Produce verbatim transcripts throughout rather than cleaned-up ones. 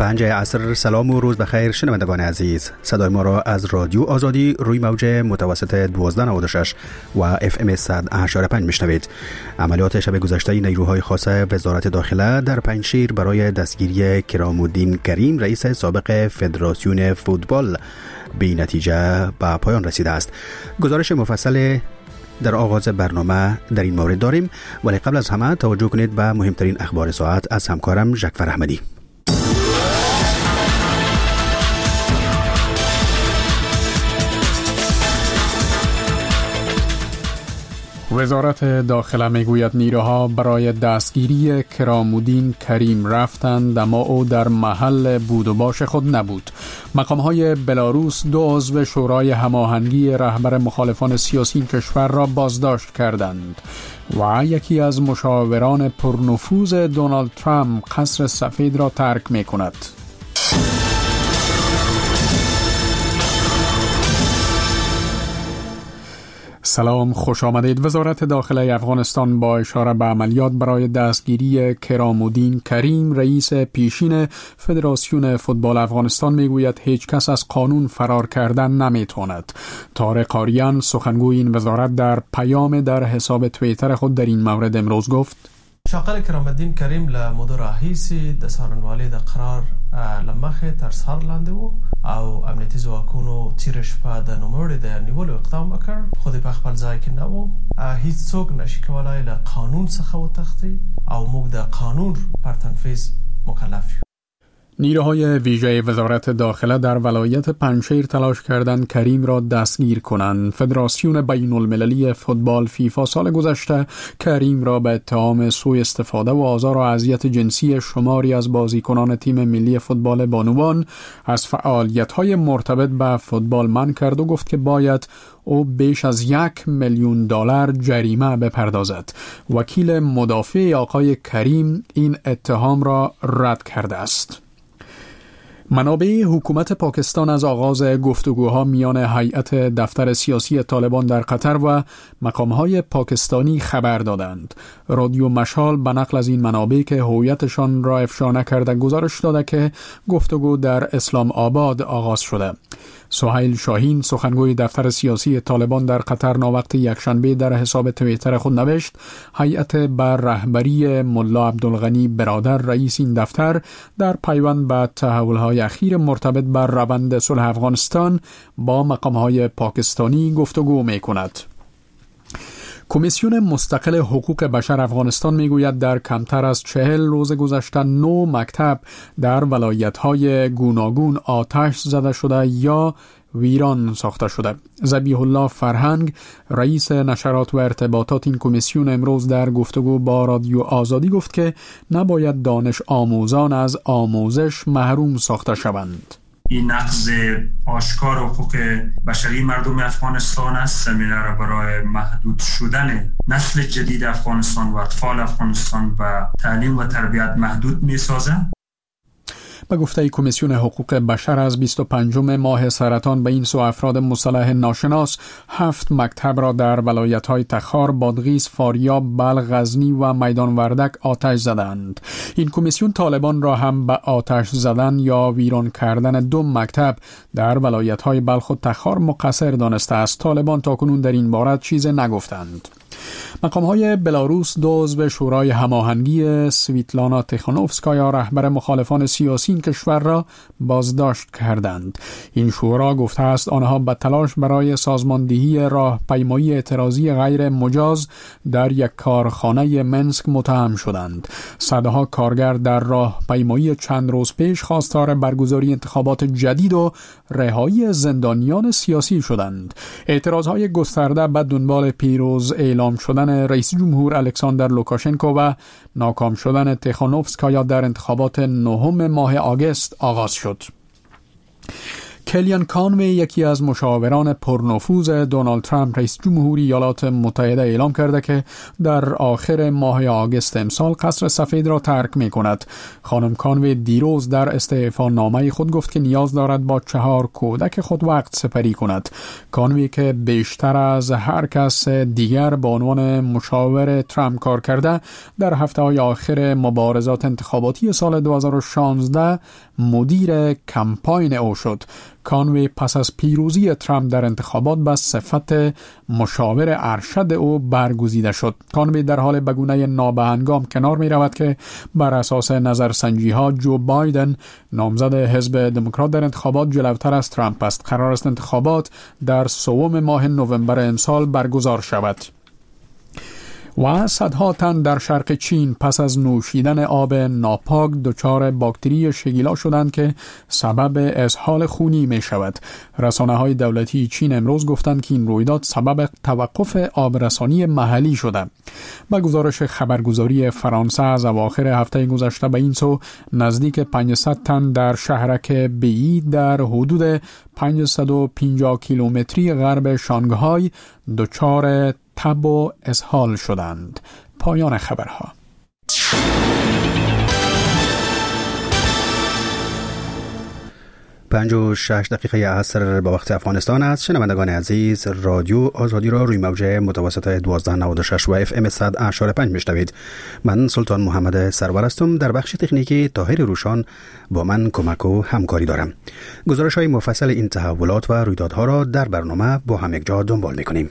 پنج عصر. سلام و روز بخیر شنوندگان عزیز. صدای ما را از رادیو آزادی روی موج متوسط دوازده نود و شش و اف ام صد و هشت و پنج میشنوید. عملیات شب گذشته نیروهای خاص وزارت داخله در پنجشیر برای دستگیری کرام‌الدین کریم رئیس سابق فدراسیون فوتبال بی نتیجه به پایان رسیده است. گزارش مفصل در آغاز برنامه در این مورد داریم، ولی قبل از همه توجه کنید به مهمترین اخبار ساعت از همکارم جعفر احمدی. وزارت داخله میگوید نیروها برای دستگیری کرام‌الدین کریم رفتند، اما او در محل بود و باش خود نبود. مقام‌های بلاروس دو عضو شورای هماهنگی رهبر مخالفان سیاسی کشور را بازداشت کردند و یکی از مشاوران پرنفوذ دونالد ترامپ قصر سفید را ترک می‌کند. سلام، خوش آمدید. وزارت داخله افغانستان با اشاره به عملیات برای دستگیری کرام‌الدین کریم رئیس پیشین فدراسیون فوتبال افغانستان میگوید هیچ کس از قانون فرار کردن نمیتواند. طارق آریان سخنگوی این وزارت در پیام در حساب توییتر خود در این مورد امروز گفت: شاقل کرام‌الدین کریم لمده راهیسی د څارنوالۍ د قرار لمخه تر سر لاندې وو او امنیتي ځواکونو تیره شپه د نوموړي د نیولو اقدام وکړ، خو په خپل ځای کې نه وو. هیڅ څوک نشي کولای له قانون څخه وتښتي او موږ د قانون پر تنفیذ مکلف یو. نیروهای ویژه وزارت داخله در ولایت پنجشیر تلاش کردند کریم را دستگیر کنند. فدراسیون بین المللی فوتبال فیفا سال گذشته کریم را به اتهام سوء استفاده و آزار و اذیت جنسی شماری از بازیکنان تیم ملی فوتبال بانوان از فعالیت‌های مرتبط به فوتبال منع کرد و گفت که باید او بیش از یک میلیون دلار جریمه بپردازد. وکیل مدافع آقای کریم این اتهام را رد کرده است. منابع حکومت پاکستان از آغاز گفتگوها میان هیئت دفتر سیاسی طالبان در قطر و مقامهای پاکستانی خبر دادند. رادیو مشال به نقل از این منابع که هویتشان را افشا نکرده گزارش داده که گفتگو در اسلام آباد آغاز شده. سهیل شاهین سخنگوی دفتر سیاسی طالبان در قطر ناوقت یکشنبه در حساب توییتر خود نوشت هیئت بر رهبری ملا عبدالغنی برادر رئیس این دفتر در پیوند به تحول‌های اخیر مرتبط بر روند صلح افغانستان با مقام‌های پاکستانی گفتگو می‌کند. کمیسیون مستقل حقوق بشر افغانستان میگوید در کمتر از چهل روز گذشته نو مکتب در ولایت‌های گوناگون آتش زده شده یا ویران ساخته شده. ذبیح الله فرهنگ رئیس نشرات و ارتباطات این کمیسیون امروز در گفتگو با رادیو آزادی گفت که نباید دانش آموزان از آموزش محروم ساخته شوند. این نقض آشکار حقوق بشری مردم افغانستان است. زمینه را برای محدود شدن نسل جدید افغانستان و اطفال افغانستان و تعلیم و تربیت محدود می سازد. به گفته کمیسیون حقوق بشر از بیست و پنجم ماه سرطان به این سو افراد مصطلح ناشناس هفت مکتب را در ولایت‌های تخار، بادغیس، فاریاب، بلخ، غزنی و میدان وردک آتش زدند. این کمیسیون طالبان را هم به آتش زدن یا ویران کردن دو مکتب در ولایت‌های بلخ و تخار مقصر دانسته است. طالبان تاکنون در این باره چیز نگفتند. مقام‌های بلاروس دو عضو شورای هماهنگی سویتلانا تیخانوفسکایا رهبر مخالفان سیاسی این کشور را بازداشت کردند. این شورا گفته است آنها به تلاش برای سازماندهی راهپیمایی اعتراضی غیر مجاز در یک کارخانه منسک متهم شدند. صدها کارگر در راهپیمایی چند روز پیش خواستار برگزاری انتخابات جدید و رهایی زندانیان سیاسی شدند. اعتراضهای گسترده به دنبال پیروز اعلام شدن رئیس جمهور الکساندر لوکاشنکو و ناکام شدن تیخانوفسکایا در انتخابات نهم ماه آگوست آغاز شد. کلیان کانوی، یکی از مشاوران پرنفوذ دونالد ترامپ رئیس جمهوری ایالات متحده، اعلام کرده که در آخر ماه آگوست امسال قصر سفید را ترک می کند. خانم کانوی دیروز در استعفا نامه خود گفت که نیاز دارد با چهار کودک خود وقت سپری کند. کانوی که بیشتر از هر کس دیگر به عنوان مشاور ترامپ کار کرده، در هفته‌های آخر مبارزات انتخاباتی سال دو هزار و شانزده مدیر کمپاین او شد. کانوی پس از پیروزی ترامپ در انتخابات به صفت مشاور ارشد او برگزیده شد. کانوی در حال به گونه نابهنگام کنار می رود که بر اساس نظرسنجی ها جو بایدن، نامزد حزب دموکرات، در انتخابات جلوتر از ترامپ است. قرار است انتخابات در سوم ماه نوامبر امسال برگزار شود. و صدها تن در شرق چین پس از نوشیدن آب ناپاک دچار باکتری شگیلا شدند که سبب اسهال خونی می شود. رسانه‌های دولتی چین امروز گفتند که این رویداد سبب توقف آبرسانی محلی شده. با گزارش خبرگزاری فرانسه، از اواخر هفته گذشته به این سو نزدیک پانصد تن در شهرک بی در حدود پانصد و پنجاه کیلومتری غرب شانگهای دچار تب و اسهال شدند. پایان خبرها. پنج و شش دقیقه عصر با وقت افغانستان است. شنوندگان عزیز، رادیو آزادی را روی موج متوسط دوازده نود و شش و اف ام صد و پنج میشنوید. من سلطان محمد سرور هستم. در بخش تکنیکی طاهر روشان با من کمک و همکاری دارم. گزارش های مفصل این تحولات و رویدادها را در برنامه با هم یک جا دنبال میکنیم.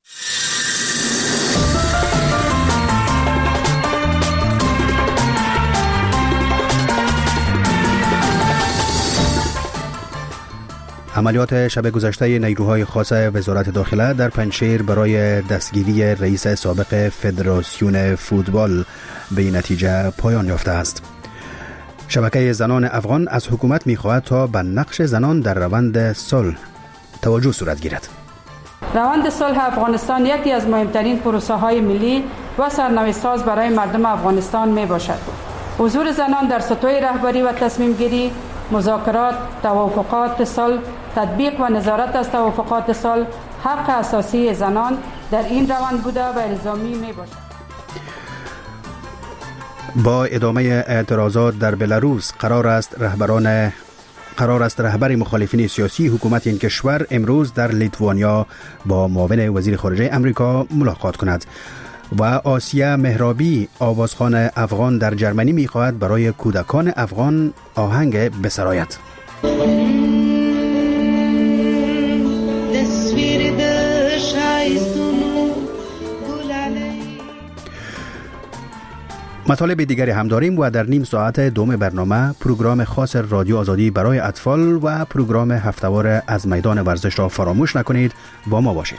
عملیات شب گذشته نیروهای خاص وزارت داخله در پنجشیر برای دستگیری رئیس سابق فدراسیون فوتبال به نتیجه پایان یافته است. شبکه زنان افغان از حکومت می‌خواهد تا به نقش زنان در روند صلح توجه صورت گیرد. روند صلح افغانستان یکی از مهمترین پروسه‌های ملی و سرنوشت‌ساز برای مردم افغانستان میباشد. حضور زنان در سطوح رهبری و تصمیم گیری، مذاکرات، توافقات صلح، تطبیق و نظارت از توافقات صلح حق اساسی زنان در این روند بوده و الزامی می باشد. با ادامه اعتراضات در بلاروس، قرار است رهبران قرار است رهبر مخالفین سیاسی حکومت این کشور امروز در لیتوانیا با معاون وزیر خارجه امریکا ملاقات کند. و آسیا مهرابی، آوازخوان افغان در جرمنی، می‌خواهد برای کودکان افغان آهنگ بسراید. مطالب دیگری هم داریم و در نیم ساعت دوم برنامه پروگرام خاص رادیو آزادی برای اطفال و پروگرام هفته‌وار از میدان ورزش را فراموش نکنید. با ما باشید.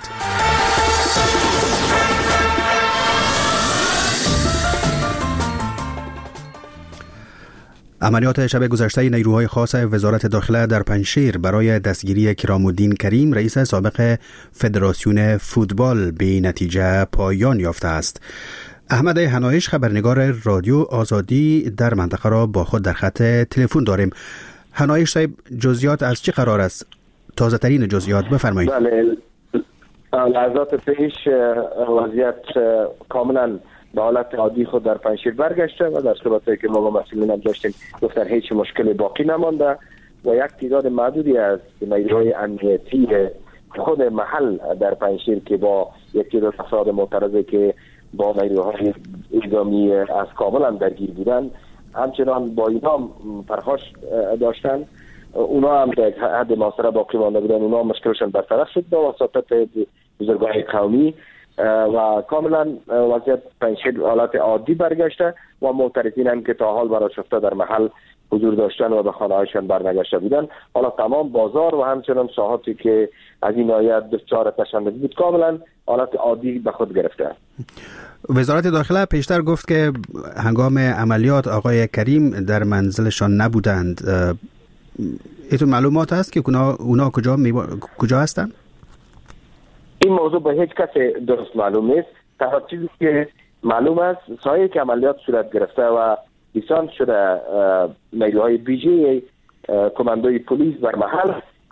عملیات شب گذشته نیروهای خاص وزارت داخله در پنجشیر برای دستگیری کرامالدین کریم رئیس سابق فدراسیون فوتبال به نتیجه پایان یافته است. احمد هنایش، خبرنگار رادیو آزادی در منطقه را با خود در خط تلفن داریم. هنایش صاحب، جزئیات از چه قرار است؟ تازه ترین جزئیات بفرمایید. بله، لحظات پیش وضعیت کاملا به حالت عادی خود در پنجشیر برگشته و در صحبتایی که ما با مسئولین هم داشتیم گفتن هیچ مشکلی باقی نمانده و یک تعداد معدودی از نیروهای امنیتی خود محل در پنجشیر که با یک تعداد افراد معترضی که با نیروهای نظامی از کابل هم درگیر بودن همچنان با اینا پرخاش داشتن. اونا هم در حد محاصره باقی مانده بودن. اونا مشکلشون برطرف شد با وساطت بزرگان قومی و کاملا وضعیت پنجشیر حالت عادی برگشته و معترضین هم که تا حال براشفته در محل حضور داشتن و به خانه‌هایشان برنگشته بودن، حالا تمام بازار و همچنان ساحاتی که از این آیت دچار تشنج بود کاملا حالت عادی به خود گرفته. وزارت داخله پیشتر گفت که هنگام عملیات آقای کریم در منزلشان نبودند. ایتون معلومات هست که اونا, اونا کجا, میبا... کجا هستند؟ این موضوع به هیچ کس درست معلوم نیست. تنها چیزی که معلوم است سایه که عملیات صورت گرفته و دیسانت شده نیروهای ویژه کماندوی پلیس بر محل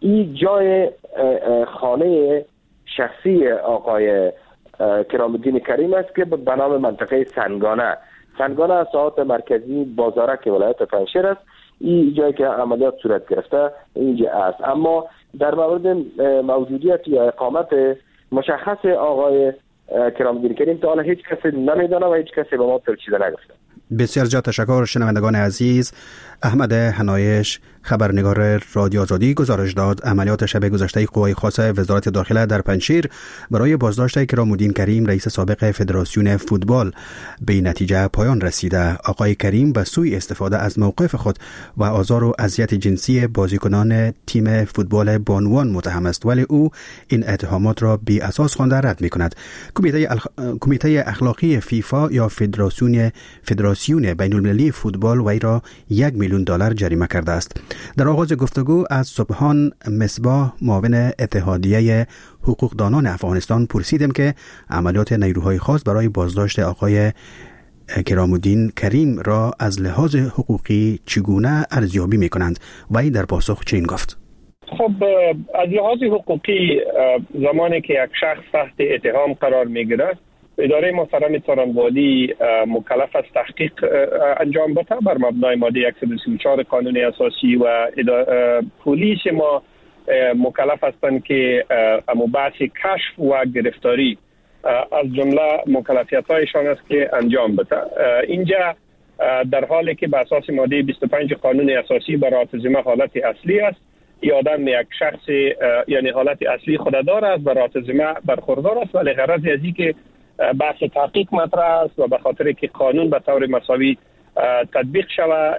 این جای خانه شخصی آقای کرام الدین کریم است که به نام منطقه سنگانه سنگانه ساحات مرکزی بازارک ولایت پنجشیر است. این جایی که عملیات صورت گرفته اینجا است. اما در مورد موجودیت یا اقامت مشخص آقای کرام الدین کریم تا حالا هیچ کسی نمیدانه و هیچ کسی به ما ترچیده نگفته. بسیار زیاد تشکر. شنوندگان عزیز، احمد حنایش، خبرنگار رادیو آزادی، گزارش داد عملیات شب گذشته قوای خاص وزارت داخله در پنجشیر برای بازداشت کرام الدین کریم رئیس سابق فدراسیون فوتبال به نتیجه پایان رسیده. آقای کریم به سوی استفاده از موقف خود و آزار و اذیت جنسی بازیکنان تیم فوتبال بانوان متهم است، ولی او این اتهامات را بی اساس خوانده رد می‌کند. کمیته الخ... کمیته اخلاقی فیفا یا فدراسیون فدراسیون بین‌المللی فوتبال وی را یک میلیون دلار جریمه کرده است. در آغاز گفتگو از سبحان مصباح، معاون اتحادیه حقوقدانان افغانستان، پرسیدم که عملیات نیروهای خاص برای بازداشت آقای کرام الدین کریم را از لحاظ حقوقی چگونه ارزیابی می کنند و این در پاسخ چنین گفت: خب از لحاظ حقوقی زمانی که یک شخص تحت اتهام قرار می گیرد، اداره محترم څارنوالي مکلف است تحقیق انجام بده بر مبنای ماده صد و سی و چهار قانون اساسی و پلیس ما مکلف هستند که مباحث کشف و گرفتاری از جمله مکلفیت‌هایشان است که انجام بده. اینجا در حالی که به اساس ماده بیست و پنج قانون اساسی برای ذمه حالت اصلی است، این آدم یک شخص یعنی حالت اصلی خود داره است، برای ذمه برخوردار است، ولی غرض از این که بحث تحقیق مطرح است و به خاطر که قانون به طور مساوی تطبیق شود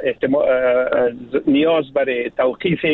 نیاز برای توقیف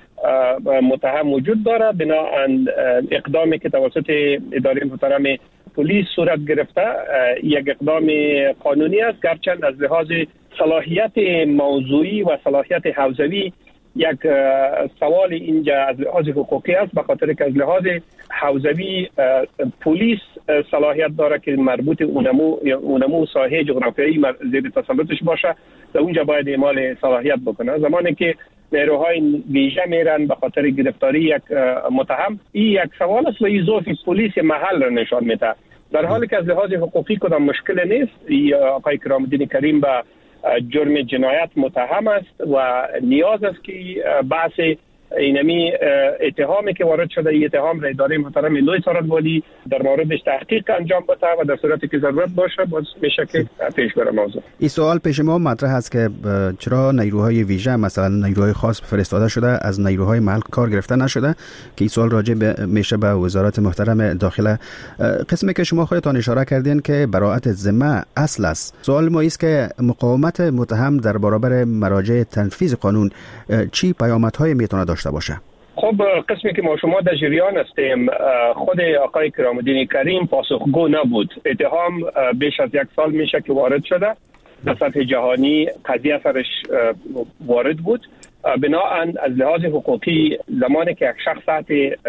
متهم وجود دارد. بنابراین اقدامی که توسط اداره محترم پلیس صورت گرفته یک اقدام قانونی است، گرچند از لحاظ صلاحیت موضوعی و صلاحیت حوزوی یک سوال اینجا از لحاظ حقوقی است، به خاطر که از لحاظ حوزوی پلیس صلاحیت داره که مربوط اونمو اونمو ساحه جغرافیایی زیر تسلطش باشه، در اونجا باید اعمال صلاحیت بکنه. زمانی که نیروهای ویژه میرن به خاطر گرفتاری یک متهم، این یک سوال است و این ضعف پلیس محل را نشان میده، در حالی که از لحاظ حقوقی کدام مشکل نیست. آقای کرام الدین کریم به جرم جنایت متهم است و نیاز است که بحث اینمی اتهامی که وارد شده، این اتهام را اداره محترم لوی څارنوالي در موردش تحقیق انجام بده و در صورتی که ضرورت باشه باز میشه که پیش بره موضوع. این سوال پیش ما مطرح است که چرا نیروهای ویژه مثلا نیروهای خاص فرستاده شده، از نیروهای محل کار گرفته نشده، که این سوال راجع به میشه به وزارت محترم داخله. قسمی که شما خودتان اشاره کردین که براءت ذمه اصل است، سوال ما است که مقاومت متهم در برابر مراجع تنفیذ قانون چی پیامدهای میتونه داشته باشه؟ خب قسمی که ما شما در جریان هستیم، خود آقای کرام الدین کریم پاسخگو نبود. اتهام بیش از یک سال میشه که وارد شده، در سطح جهانی قضیه سرش وارد بود. بناهن از لحاظ حقوقی زمانی که یک شخص تحت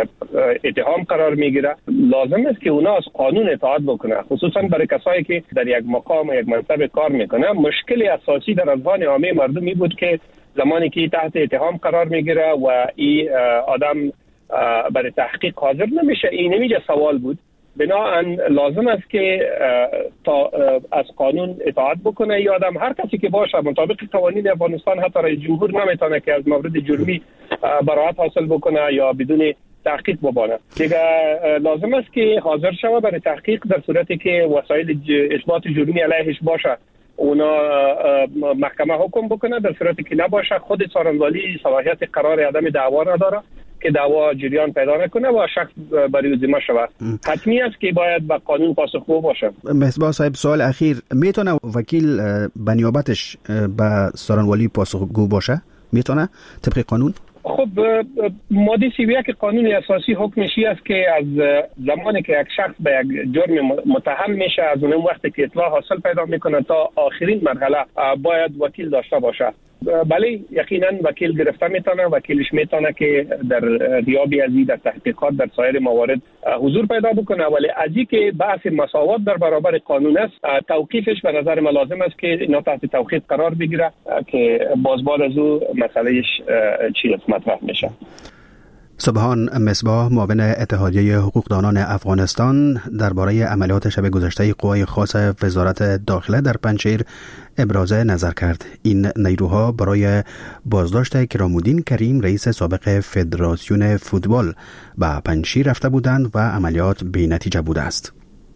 اتهام قرار میگیره لازم است که اونا از قانون اطاعت بکنه، خصوصا برای کسایی که در یک مقام و یک منصب کار میکنه. مشکل اساسی در اذهان عامه مردم می بود که زمانی که تحت اتهام قرار میگیره و این آدم برای تحقیق حاضر نمیشه، این نمیشه سوال بود. بناهن لازم است که تا از قانون اطاعت بکنه این آدم. هر کسی که باشه مطابق قوانین افغانستان، حتی رئیس جمهور نمیتونه که از مورد جرمی براءت حاصل بکنه یا بدون تحقیق ببانه. دیگه لازم است که حاضر شوه برای تحقیق، در صورتی که وسایل اثبات جرمی علیهش باشه اونا محکمه حکم بکنه، در صورتی که نباشه خود څارنوالي صلاحیت قرار عدم دعوا نداره که دعوا جریان پیدا نکنه و شخص برای ذمه شود. حتمی است که باید به قانون پاسخگو باشه. مصباح صاحب، سوال اخیر، میتونه وکیل به نیابتش به څارنوالي پاسخگو باشه؟ میتونه طبق قانون؟ خب ماده سی و یک قانون اساسی حکمش است که از زمانی که یک شخص به یک جرم متهم میشه، از اون وقتی که اطلاع حاصل پیدا میکنه تا آخرین مرحله باید وکیل داشته باشه. بله یقینا وکیل گرفته میتونه، وکیلش میتونه که در غیابی از این در تحقیقات در سایر موارد حضور پیدا بکنه، ولی از این که بحث مساوات در برابر قانون است، توقیفش به نظر من لازم است که اینا تحت توقیف قرار بگیره که باز بعد از او مسئلهش چی است مطرح میشه. سبحان مصباح معاون اتحادیه حقوقدانان افغانستان درباره عملیات شب گذشته قوای خاص وزارت داخله در پنجشیر ابراز نظر کرد. این نیروها برای بازداشت کرامالدین کریم رئیس سابق فدراسیون فوتبال به پنجشیر رفته بودند و عملیات بی‌نتیجه بوده است.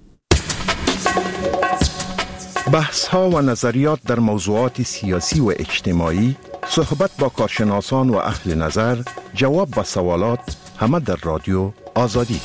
بحث ها و نظریات در موضوعات سیاسی و اجتماعی، صحبت با کارشناسان و اهل نظر، جواب به سوالات، همه در رادیو آزادی.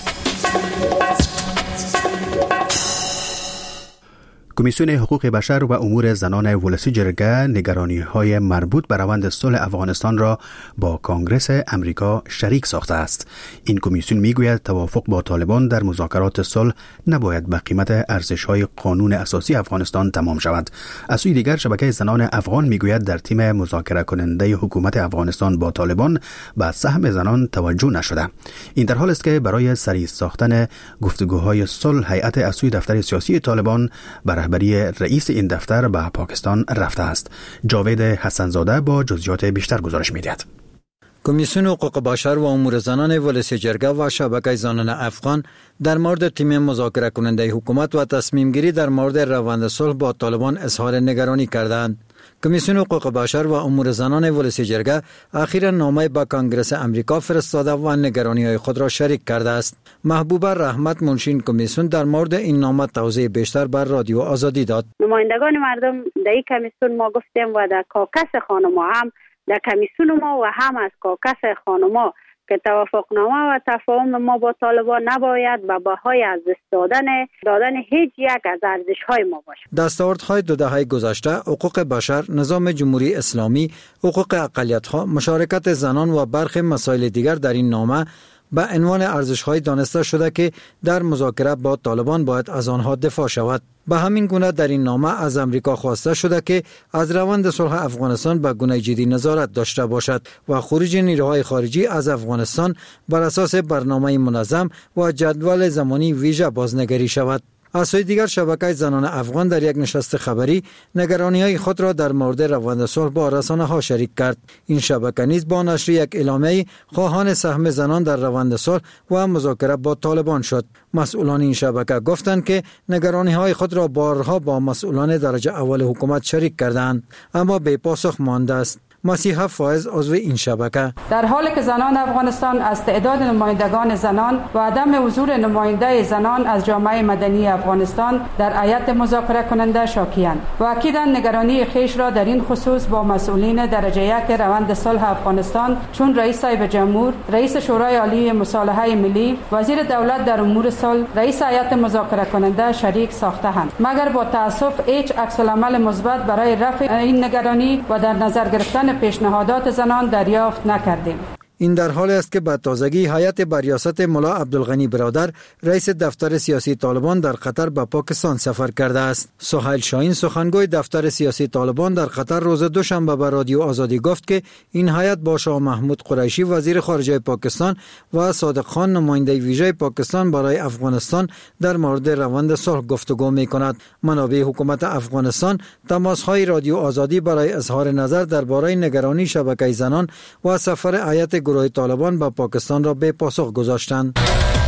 کمیسیون حقوق بشر و امور زنان ولسی جرگه نگرانی‌های مربوط به روند صلح افغانستان را با کانگرس امریکا شریک ساخته است. این کمیسیون میگوید توافق با طالبان در مذاکرات صلح نباید به قیمت ارزش‌های قانون اساسی افغانستان تمام شود. از سوی دیگر شبکه زنان افغان میگوید در تیم مذاکره کننده حکومت افغانستان با طالبان به سهم زنان توجه نشده. این در حالی است که برای سریع ساختن گفتگوهای صلح هیئت از سوی دفتر سیاسی طالبان بر رهبری رئیس این دفتر به پاکستان رفته است. جاوید حسنزاده با جزئیات بیشتر گزارش می‌دهد. کمیسیون حقوق بشر و امور زنان ولسی جرگه و شبکه زنان افغان در مورد تیم مذاکره کننده حکومت و تصمیم گیری در مورد روند صلح با طالبان اظهار نگرانی کردند. کمیسیون حقوق بشر و امور زنان ولسی جرگه اخیراً نامه به کانگرس امریکا فرستاده و نگرانی‌های خود را شریک کرده است. محبوبه رحمت منشین کمیسیون در مورد این نامه توضیح بیشتر بر رادیو آزادی داد. نمایندگان مردم در این کمیسیون ما گفتیم و در کاکس خانم‌ها هم در کمیسیون ما و هم از کاکس خانم‌ها که توافقنامه و تفاهم ما با طالبان نباید به بهای از دست دادن دادن هیچ یک از ارزش‌های ما باشد. دستاوردهای دو دهه گذشته حقوق بشر، نظام جمهوری اسلامی، حقوق اقلیت‌ها، مشارکت زنان و برخی مسائل دیگر در این نامه به عنوان ارزش‌های دانسته شده که در مذاکره با طالبان باید از آنها دفاع شود. به همین گونه در این نامه از امریکا خواسته شده که از روند صلح افغانستان به گونه جدی نظارت داشته باشد و خروج نیروهای خارجی از افغانستان بر اساس برنامه منظم و جدول زمانی ویژه بازنگری شود. از سوی دیگر شبکه زنان افغان در یک نشست خبری نگرانی‌های خود را در مورد روند صلح با رسانه‌ها شریک کرد. این شبکه نیز با نشر یک اعلامیه خواهان سهم زنان در روند صلح و مذاکره با طالبان شد. مسئولان این شبکه گفتند که نگرانی‌های خود را بارها با مسئولان درجه اول حکومت شریک کردند، اما بی پاسخ مانده است. مسیحه فائز عضو این شبکه: در حالی که زنان افغانستان از تعداد نمایندگان زنان و عدم حضور نماینده زنان از جامعه مدنی افغانستان در هیئت مذاکره کننده شاکی‌اند و اکیداً نگرانی خیش را در این خصوص با مسئولین درجه یک روند صلح افغانستان چون رئیس صاحب جمهور، رئیس شورای عالی مصالحه ملی، وزیر دولت در امور صلح، رئیس هیئت مذاکره کننده شریک ساخته‌اند، مگر با تأسف هیچ عکس‌العمل مثبت برای رفع این نگرانی و در نظر گرفتن پیشنهادات زنان دریافت نکردیم. این در حالی است که به تازگی هیئت بر ریاست ملا عبدالغنی برادر رئیس دفتر سیاسی طالبان در قطر به پاکستان سفر کرده است. سهیل شاهین سخنگوی دفتر سیاسی طالبان در قطر روز دوشنبه به رادیو آزادی گفت که این هیئت با شاه محمود قریشی وزیر خارجه پاکستان و صادق خان نماینده ویژه پاکستان برای افغانستان در مورد روند صلح گفتگو می‌کند. منابع حکومت افغانستان تماس‌های رادیو آزادی برای اظهار نظر درباره نگرانی شبکه زنان و سفر هیئت گروه طالبان به پاکستان را به پاسخ گذاشتند.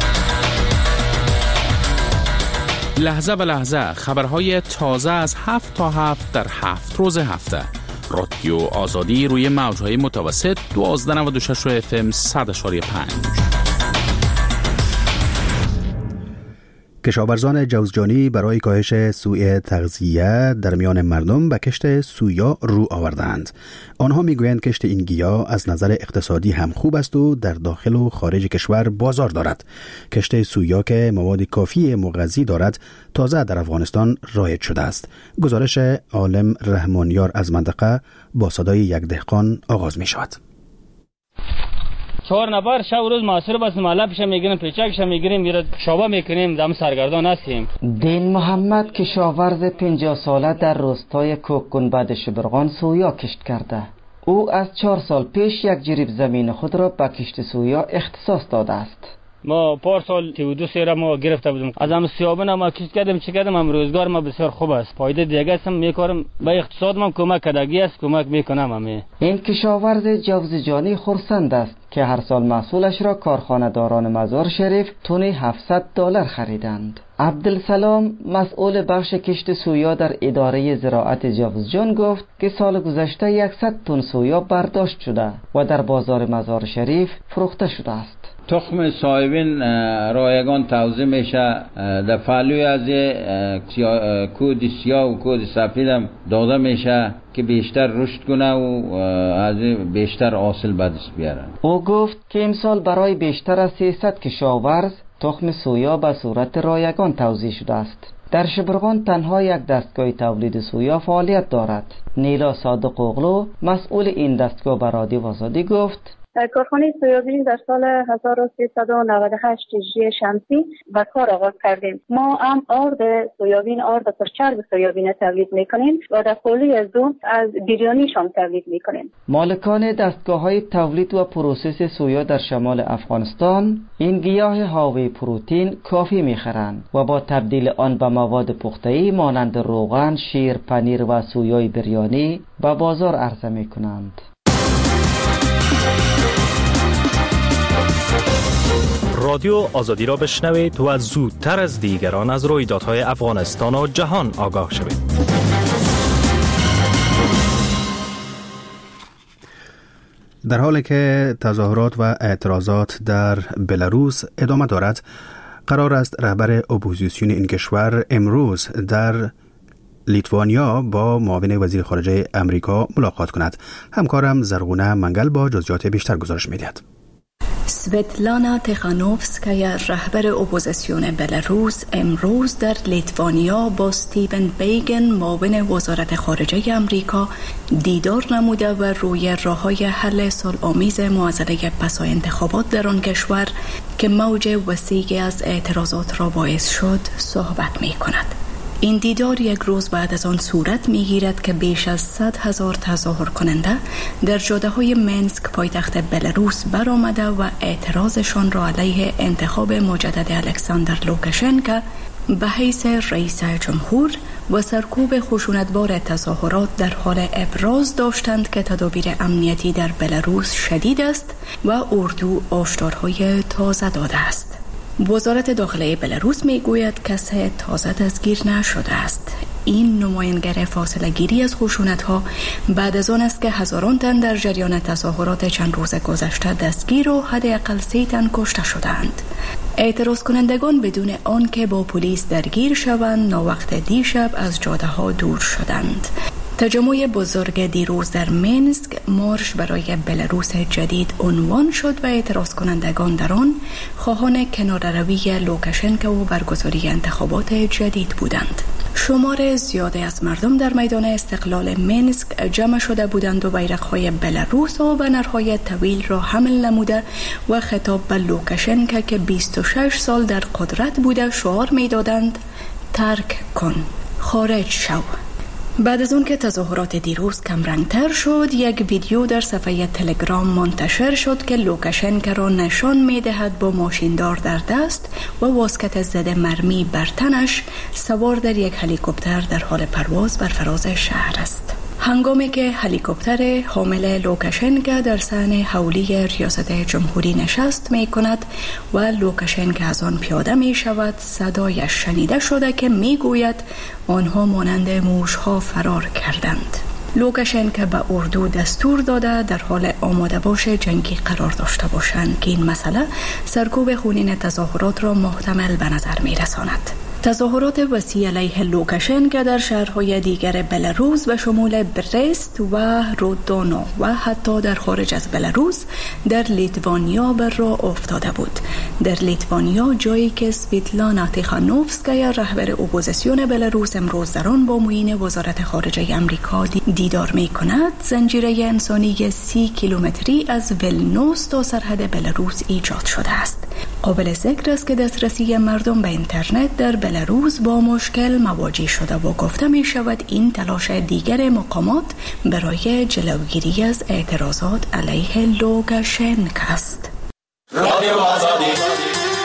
لحظه به لحظه خبرهای تازه از هفت تا هفت در هفت روز هفته. رادیو آزادی روی موجهای متوسط دوازده نود و شش اف ام صد اشاری پنج. کشاورزان جوزجانی برای کاهش سوء تغذیه در میان مردم به کشت سویا رو آوردند. آنها میگویند کشت این گیاه از نظر اقتصادی هم خوب است و در داخل و خارج کشور بازار دارد. کشت سویا که مواد کافی مغذی دارد تازه در افغانستان رایج شده است. گزارش عالم رحمانیار از منطقه با صدای یک دهقان آغاز می شود. چهار نفر شب و روز معصر بس مالا پیش میگیریم، پیچکش میگیریم، میره شابه میکنیم، دم سرگردان هستیم. دین محمد کشاورز پنجاه ساله در روستای کوک گنبد شبرغان سویا کشت کرده. او از چهار سال پیش یک جریب زمین خود را به کشت سویا اختصاص داده است. ما پارسال سی و دو سیره ما گرفته بودیم از هم سیابون ما چیز کردیم چی کردیم هم روزگار ما بسیار خوب است فایده دیگه هستم میکارم به اقتصاد ما کمک کدگی است کمک میکنم همه. این کشاورز جوزجانی خرسند است که هر سال محصولش را کارخانه داران مزار شریف تونی هفتصد دلار خریدند. عبدالسلام مسئول بخش کشت سویا در اداره زراعت جوزجان گفت که سال گذشته صد تن سویا برداشت شده و در بازار مزار شریف فروخته شده است. تخم صاحبین رایگان توزیع میشه در فعلوی از کود سیاه و کود سفید داده میشه که بیشتر رشد کنه و از بیشتر حاصل به دست بیاره. او گفت که امسال برای بیشتر از سیصد کشاورز تخم سویا به صورت رایگان توزیع شده است. در شبرغان تنها یک دستگاه تولید سویا فعالیت دارد. نیلا صادق اغلو مسئول این دستگاه به رادیو آزادی گفت کارخانه سویابین در سال هزار و سیصد و نود و هشت هجری شمسی به کار آغاز کردیم. ما هم آرد سویابین، آرد پرچرب سویابین تولید میکنیم و در قولی از دو از بیریانیش هم تولید میکنیم. مالکان دستگاه های تولید و پروسس سویا در شمال افغانستان این گیاه حاوی پروتئین کافی میخرند و با تبدیل آن به مواد پخته‌ای مانند روغن، شیر، پنیر و سویای بریانی به بازار عرضه میکنند. رادیو آزادی را بشنوید و زودتر از دیگران از رویدادهای افغانستان و جهان آگاه شوید. در حالی که تظاهرات و اعتراضات در بلاروس ادامه دارد، قرار است رهبر اپوزیسیون این کشور امروز در لیتوانیا با معاون وزیر خارجه امریکا ملاقات کند. همکارم زرغونه منگل با جزئیات بیشتر گزارش می‌دهد. سویتلانا تیخانوفسکایا رهبر اپوزیسیون بلاروس امروز در لیتوانیا با استیون بیگن معاون وزارت خارجه امریکا دیدار نموده و روی راه‌های حل صلح‌آمیز معضله پس انتخابات در آن کشور که موج وسیعی از اعتراضات را باعث شد صحبت می‌کند. این دیدار یک روز بعد از آن صورت می‌گیرد که بیش از صد هزار تظاهر کننده در جاده‌های منسک پایتخت بلاروس برآمده و اعتراضشان را علیه انتخاب مجدد الکساندر لوکاشنکو به حیث رئیس جمهور و سرکوب خشونتبار تظاهرات در حال ابراز داشتند که تدابیر امنیتی در بلاروس شدید است و اردو هشدارهای تازه داده است. وزارت داخلی بلاروس میگوید کسی تازه دستگیر نشده است. این نمایانگر فاصله گیری از خشونت ها بعد از آن است که هزاران تن در جریان تظاهرات چند روز گذشته دستگیر و حداقل سی تن کشته شدند. اعتراض کنندگان بدون آنکه با پلیس درگیر شوند ناوقت دیشب از جاده ها دور شدند. تجمع بزرگ دیروز در منسک مارش برای بلاروس جدید عنوان شد و اعتراض کنندگان در آن خواهان کناره‌روی لوکاشنکو و برگزاری انتخابات جدید بودند. شمار زیادی از مردم در میدان استقلال منسک جمع شده بودند و بیرق‌های بلاروس و بنرهای طویل را حمل نموده و خطاب به لوکاشنکو که بیست و شش سال در قدرت بوده شعار می‌دادند ترک کن، خارج شو. بعد از اون که تظاهرات دیروز کم رنگتر شد، یک ویدیو در صفحه تلگرام منتشر شد که لوکاشنکو را نشان می‌دهد با ماشیندار در دست و واسکت زده مرمی بر تنش سوار در یک هلیکوپتر در حال پرواز بر فراز شهر است. هنگامی که هلیکوپتر حامل لوکاشنکو در صحن حولی ریاست جمهوری نشست می کند و لوکاشنکو از آن پیاده می شود، صدایش شنیده شده که می گوید آنها مانند موشها فرار کردند. لوکاشنکو به اردو دستور داده در حال آماده باش جنگی قرار داشته باشند که این مسئله سرکوب خونین تظاهرات را محتمل به نظر می رساند. تظاهرات وسیع علیه لوکاشنکو در شهرهای دیگر بلاروس به شمول برست و رودونو و حتی در خارج از بلاروس در لیتوانیا بر راه افتاده بود. در لیتوانیا جایی که سویتلانا تیخانوفسکایا رهبر اپوزیسیون بلاروس امروز در آن با معین وزارت خارجه امریکا دیدار می کند، زنجیره انسانی سی کیلومتری از ولنوس تا سرحد بلاروس ایجاد شده است. قابل ذکر است که دسترسی مردم به اینترنت در بلاروس با مشکل مواجه شده و گفته می شود این تلاش دیگر مقامات برای جلوگیری از اعتراضات علیه لوکاشنکو است. رادیو آزادی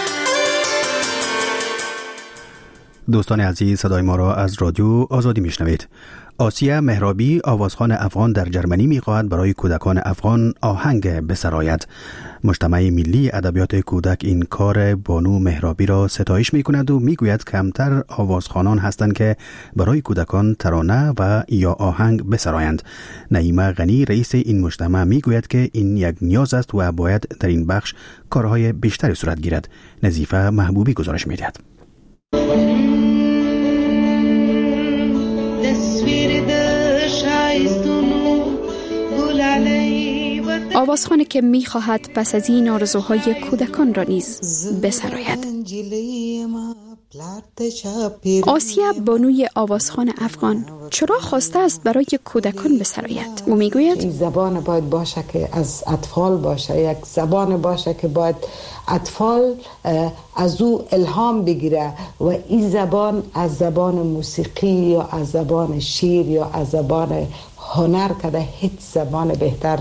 دوستان عزیز، صدای ما را از رادیو آزادی میشنوید. آسیه مهرابی، آوازخوان افغان در جرمنی میخواهد برای کودکان افغان آهنگ بسراید. مجتمع ملی ادبیات کودک این کار بانو مهرابی را ستایش میکند و میگوید کمتر آوازخوانان هستند که برای کودکان ترانه و یا آهنگ بسرایند. نعیمه غنی رئیس این مجتمع میگوید که این یک نیاز است و باید در این بخش کارهای بیشتری صورت گیرد. نظیفه محبوبی گزارش میدهد. آوازخوانی که می‌خواهد پس از این آرزوهای کودکان را نیز بسراید. آسیه بانوی آوازخوان افغان چرا خواسته است برای کودکان بسراید؟ او میگوید این زبان باید باشه که از اطفال باشه، یک زبان باشه که باید اطفال از او الهام بگیره و این زبان از زبان موسیقی یا از زبان شعر یا از زبان هنر کده هیچ زبان بهتر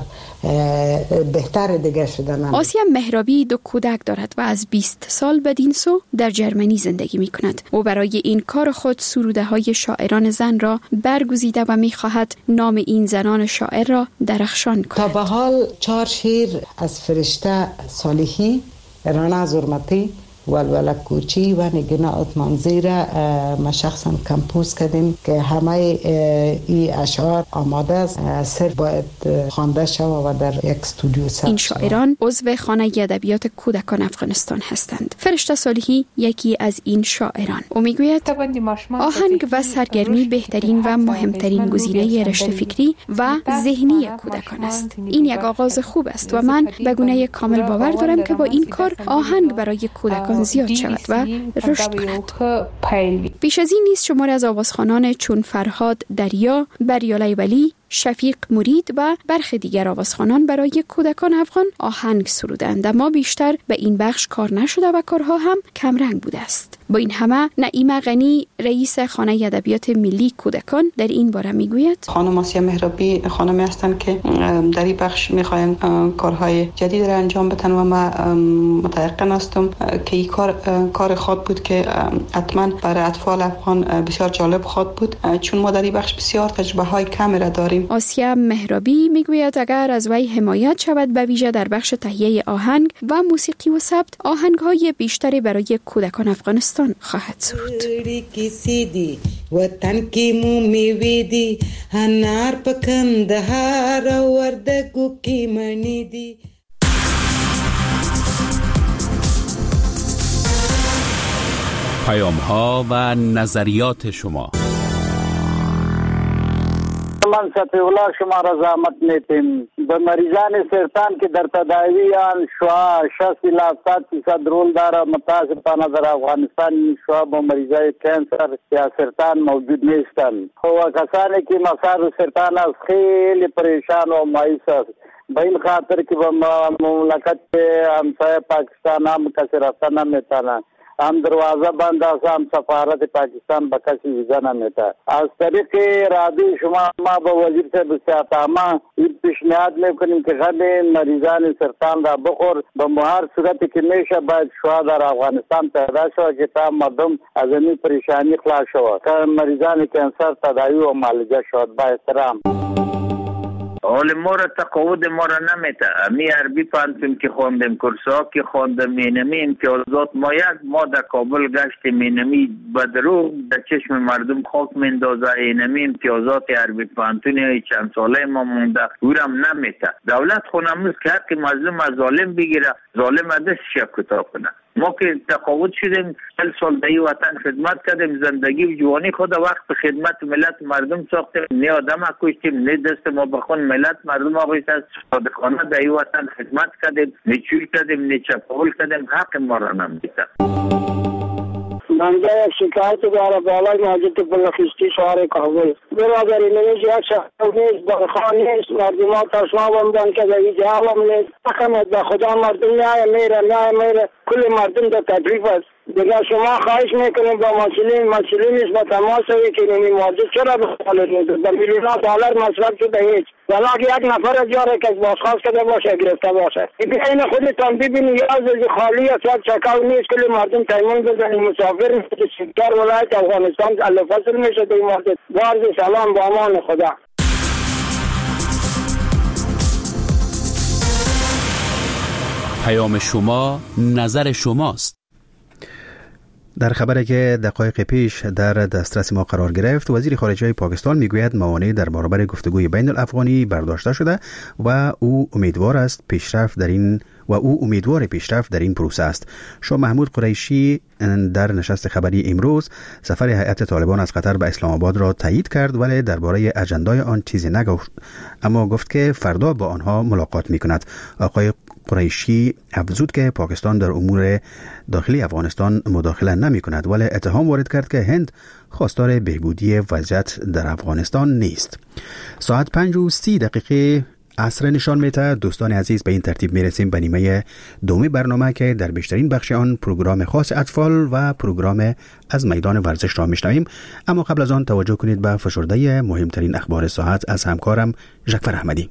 بهتر دیگه شده نمید. آسیه مهرابی دو کودک دارد و از بیست سال بدین سو در جرمنی زندگی می کند. او برای این کار خود سروده های شاعران زن را برگزیده و می خواهد نام این زنان شاعر را درخشان کند. تا به حال چهار شعر از فرشته صالحی، رانا زرمتی، ولوله کوچی و نگینا عثمانزی را ما شخصا کمپوز کردیم که همه این اشعار آماده است، صرف باید خوانده شود و در یک استودیو ثبت. این شاعران عضو خانه ادبیات کودکان افغانستان هستند. فرشته صالحی یکی از این شاعران. او میگوید آهنگ و سرگرمی بهترین و مهمترین گزینه رشد فکری و ذهنی کودکان است. این یک آغاز خوب است و من به گونه کامل باور دارم که با این کار آهنگ برای کودکان زیاد شود و رشد کند. پیش از این نیز شماری از آوازخوانان چون فرهاد دریا، بریالی ولی، شفیق مرید و برخی دیگر آوازخوانان برای کودکان افغان آهنگ سرودند، اما بیشتر به این بخش کار نشده و کارها هم کمرنگ بوده است. با این همه نعیمه غنی رئیس خانه ادبیات ملی کودکان در این باره میگوید خانم آسیه مهرابی خانمی هستند که در این بخش میخواین کارهای جدید را انجام بدن و من متيقن هستم که این کار کار خود بود که حتما برای اطفال افغان بسیار جالب خود بود، چون ما در این بخش بسیار تجربه های کمی را داریم. آسیه مهرابی میگوید اگر از وی حمایت شود به ویژه در بخش تهیه آهنگ و موسیقی و ثبت، آهنگ‌های بیشتری برای کودکان افغانستان خواهد سرود. وطن کی مو میوی دی انار پکندهار وردگو کی منی دی. پیام‌ها و نظریات شما. من سپی الله شما را زحمت میتیم. به مریضان سرطان که در تداوی آن شعا شصت الی هفتاد فیصد رول داره. متاسفانه در افغانستان این شعا با مریضای کانسر یا سرطان موجود نیستند و کسانی که مسار سرطان است خیلی پریشان و مایوس است. به این خاطر که به مملکت همسایه پاکستان هم کسی رفته نمیتونه، هم دروازه بند است، هم سفارت پاکستان به کسی ویزا نمیده. از طریق رادیو شما ما به وزیر صاحب صحت عامه این پیشنهاد میکنیم که خیلی مریضان سرطان را بخور. به هر صورتی که میشه باید شعا در افغانستان پیدا شود که تا مردم از این پریشانی خلاص شود، که مریضان کانسر تداوی و معالجه شود. با احترام. حال ما را تقاعد ما را نمیده. می عربی پانتون که خواندم، کورسا که خواندم، مینمی امتیازات ما یک ما در کابل گشت مینمی بدرو در چشم مردم خاک مندازه. اینمی امتیازات عربی پانتونی چند ساله ما مونده اورم نمیده. دولت خونموز که هر که مظلوم از ظالم بگیره، ظالم دستش کوتاه کنه. ما که تقاعد شدیم، چل سال در این وطن خدمت کردیم، زندگی و جوانی خود وقت خدمت ملت مردم ساختیم، نه آدم کشتیم، نه دست ما بخون ملت مردم آقایست از صادقانه در این وطن خدمت کردیم، نه چوری کردیم، نه چپاول کردیم، حق ما را نمیدیم. بنده یک شکایت داره بالای ماجد بلخیستی شهر کابل. برادری نمیشه یک شهر نیست، بخواه نیست، مردم ها تشما بمدن که در این جهالم نیست. اخمت به خدا مردم نیای میره نیای میره کل مردم در تکلیف است. دیگه شما خواهش میکنیم با مسئولین مسئولین نیست با تماس هایی که نمی مارجه چرا بخوالید در میلیون ها دلار مصرف شده هیچ ولی که یک نفر از جاره که بازخواست کرده باشه گرفته باشه این خودتان ببینید یا از خالی است یک چکاو نیست کل مردم تیمون بزنید مسافر میشه سیکتر ولایت افغانستان الفصل میشه در این مورد. عرض سلام با امان خدا. پیام شما نظر شماست. در خبری که دقایق پیش در دسترس ما قرار گرفت، وزیر خارجه پاکستان میگوید موانع در برابر گفتگوی بین الافغانی برداشته شده و او امیدوار است پیشرفت در این و او امیدوار پیشرفت در این پروسه است. شاه محمود قریشی در نشست خبری امروز سفر هیئت طالبان از قطر به اسلام آباد را تایید کرد ولی درباره اجندای آن چیزی نگفت، اما گفت که فردا با آنها ملاقات میکند. آقای قریشی افزود که پاکستان در امور داخلی افغانستان مداخله نمی کند ولی اتهام وارد کرد که هند خواستار بهبودی وضعیت در افغانستان نیست. ساعت پنج و سی دقیقه عصر نشان میده. دوستان عزیز، به این ترتیب میرسیم به نیمه دومی برنامه که در بیشترین بخش آن پروگرام خاص اطفال و پروگرام از میدان ورزش را میشنویم، اما قبل از آن توجه کنید به فشرده مهمترین اخبار ساعت از همکارم ژکفر احمدی.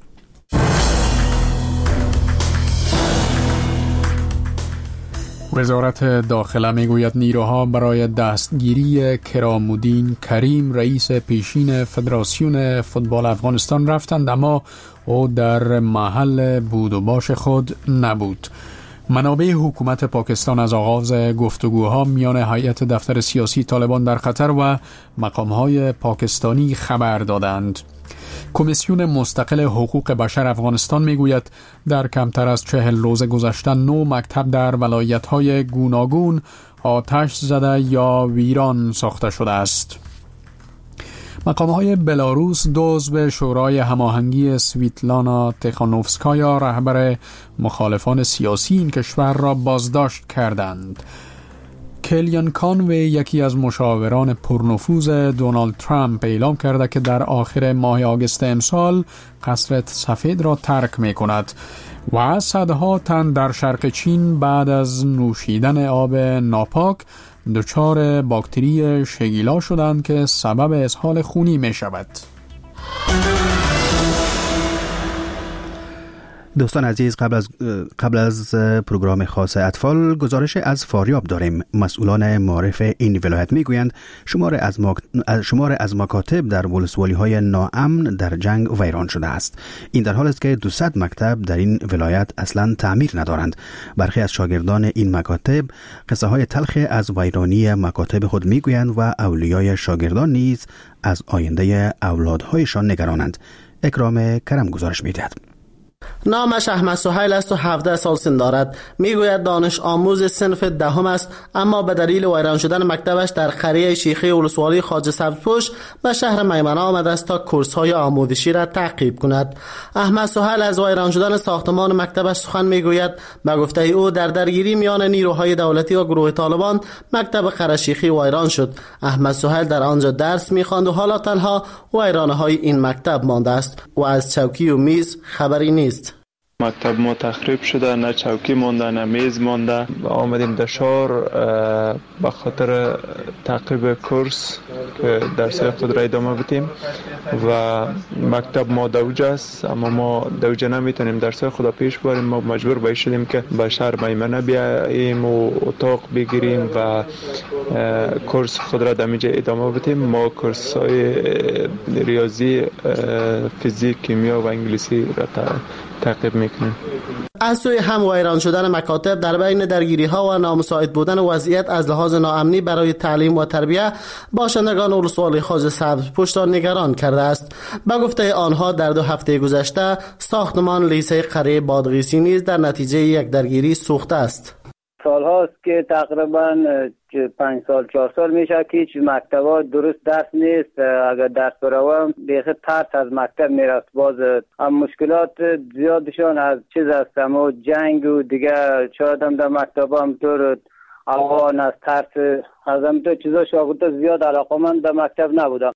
وزارت داخله میگوید نیروها برای دستگیری کرامالدین کریم رئیس پیشین فدراسیون فوتبال افغانستان رفتند، اما او در محل بود و باش خود نبود. منابع حکومت پاکستان از آغاز گفتگوها میان هیئت دفتر سیاسی طالبان در قطر و مقامهای پاکستانی خبر دادند. کمیسیون مستقل حقوق بشر افغانستان میگوید در کمتر از چهل روز گذشته نو مکتب در ولایت‌های گوناگون آتش زده یا ویران ساخته شده است. مقام‌های بلاروس دو عضو شورای هماهنگی سویتلانا تخانوفسکایا رهبر مخالفان سیاسی این کشور را بازداشت کردند. کلیان کانوی یکی از مشاوران پرنفوذ دونالد ترامپ اعلام کرده که در آخر ماه آگوست امسال قصر سفید را ترک می کند و صدها تن در شرق چین بعد از نوشیدن آب ناپاک دچار باکتری شگیلا شدند که سبب اسهال خونی می شود. دوستان عزیز، قبل از قبل از پروگرام خاص اطفال گزارش از فاریاب داریم. مسئولان معارف این ولایت میگویند شمار از مک... شمار از مکاتب در ولسوالی‌های ناامن در جنگ ویران شده است. این در حالی است که دویست مکتب در این ولایت اصلاً تعمیر ندارند. برخی از شاگردان این مکاتب قصه های تلخ از ویرانی مکاتب خود میگویند و اولیای شاگردان نیز از آینده اولادهایشان نگرانند. اکرام کرم گزارش میدهد. نامش احمد سهیل است و هفده سال سن دارد. میگوید دانش آموز صنف دهم است، اما به دلیل ویران شدن مکتبش در قریه شیخی ولسوالی خواجه سبزپوش به شهر میمنه آمده است تا کورس‌های آموزشی را تعقیب کند. احمد سهیل از ویران شدن ساختمان مکتبش سخن میگوید. به گفته او در درگیری میان نیروهای دولتی و گروه طالبان مکتب قره شیخی ویران شد. احمد سهیل در آنجا درس می‌خواند و حالا تنها ویرانه‌های این مکتب مانده است و از چوکی و میز خبری نیست. مکتب ما تخریب شده، نه چوکی مانده نه میز مانده. آمدیم در شهر به خاطر تعقیب کورس که درس‌های خود را ادامه بدیم و مکتب ما دوجه است، اما ما دوجه نمیتونیم درس‌های خود را پیش بریم. ما مجبور باید شدیم که به شهر میمنه بیاییم و اتاق بگیریم و کورس خود را دمیجه ادامه بدیم. ما کورس‌های ریاضی، فیزیک، کیمیا و انگلیسی را تعقیب میکنیم. از سوی هم ویران شدن مکاتب در بین درگیری ها و نامساعد بودن وضعیت از لحاظ ناامنی برای تعلیم و تربیت باشندگان ولسوالی خواجه سبزپوش را نگران کرده است. به گفته آنها در دو هفته گذشته ساختمان لیسه قریه بادغیسی نیز در نتیجه یک درگیری سوخته است. سال هاست که تقریبا پنج سال چهار سال میشه که هیچ مکتبا درست درس نیست. اگر درس بروم بیخی ترس از مکتب میرفت. باز هم مشکلات زیادشان از چیز است، اما جنگ و دیگه شاید هم در مکتبا هم طور اوان از ترس از هم تو چیزا شاگرد زیاد علاقه من در مکتب نبودم.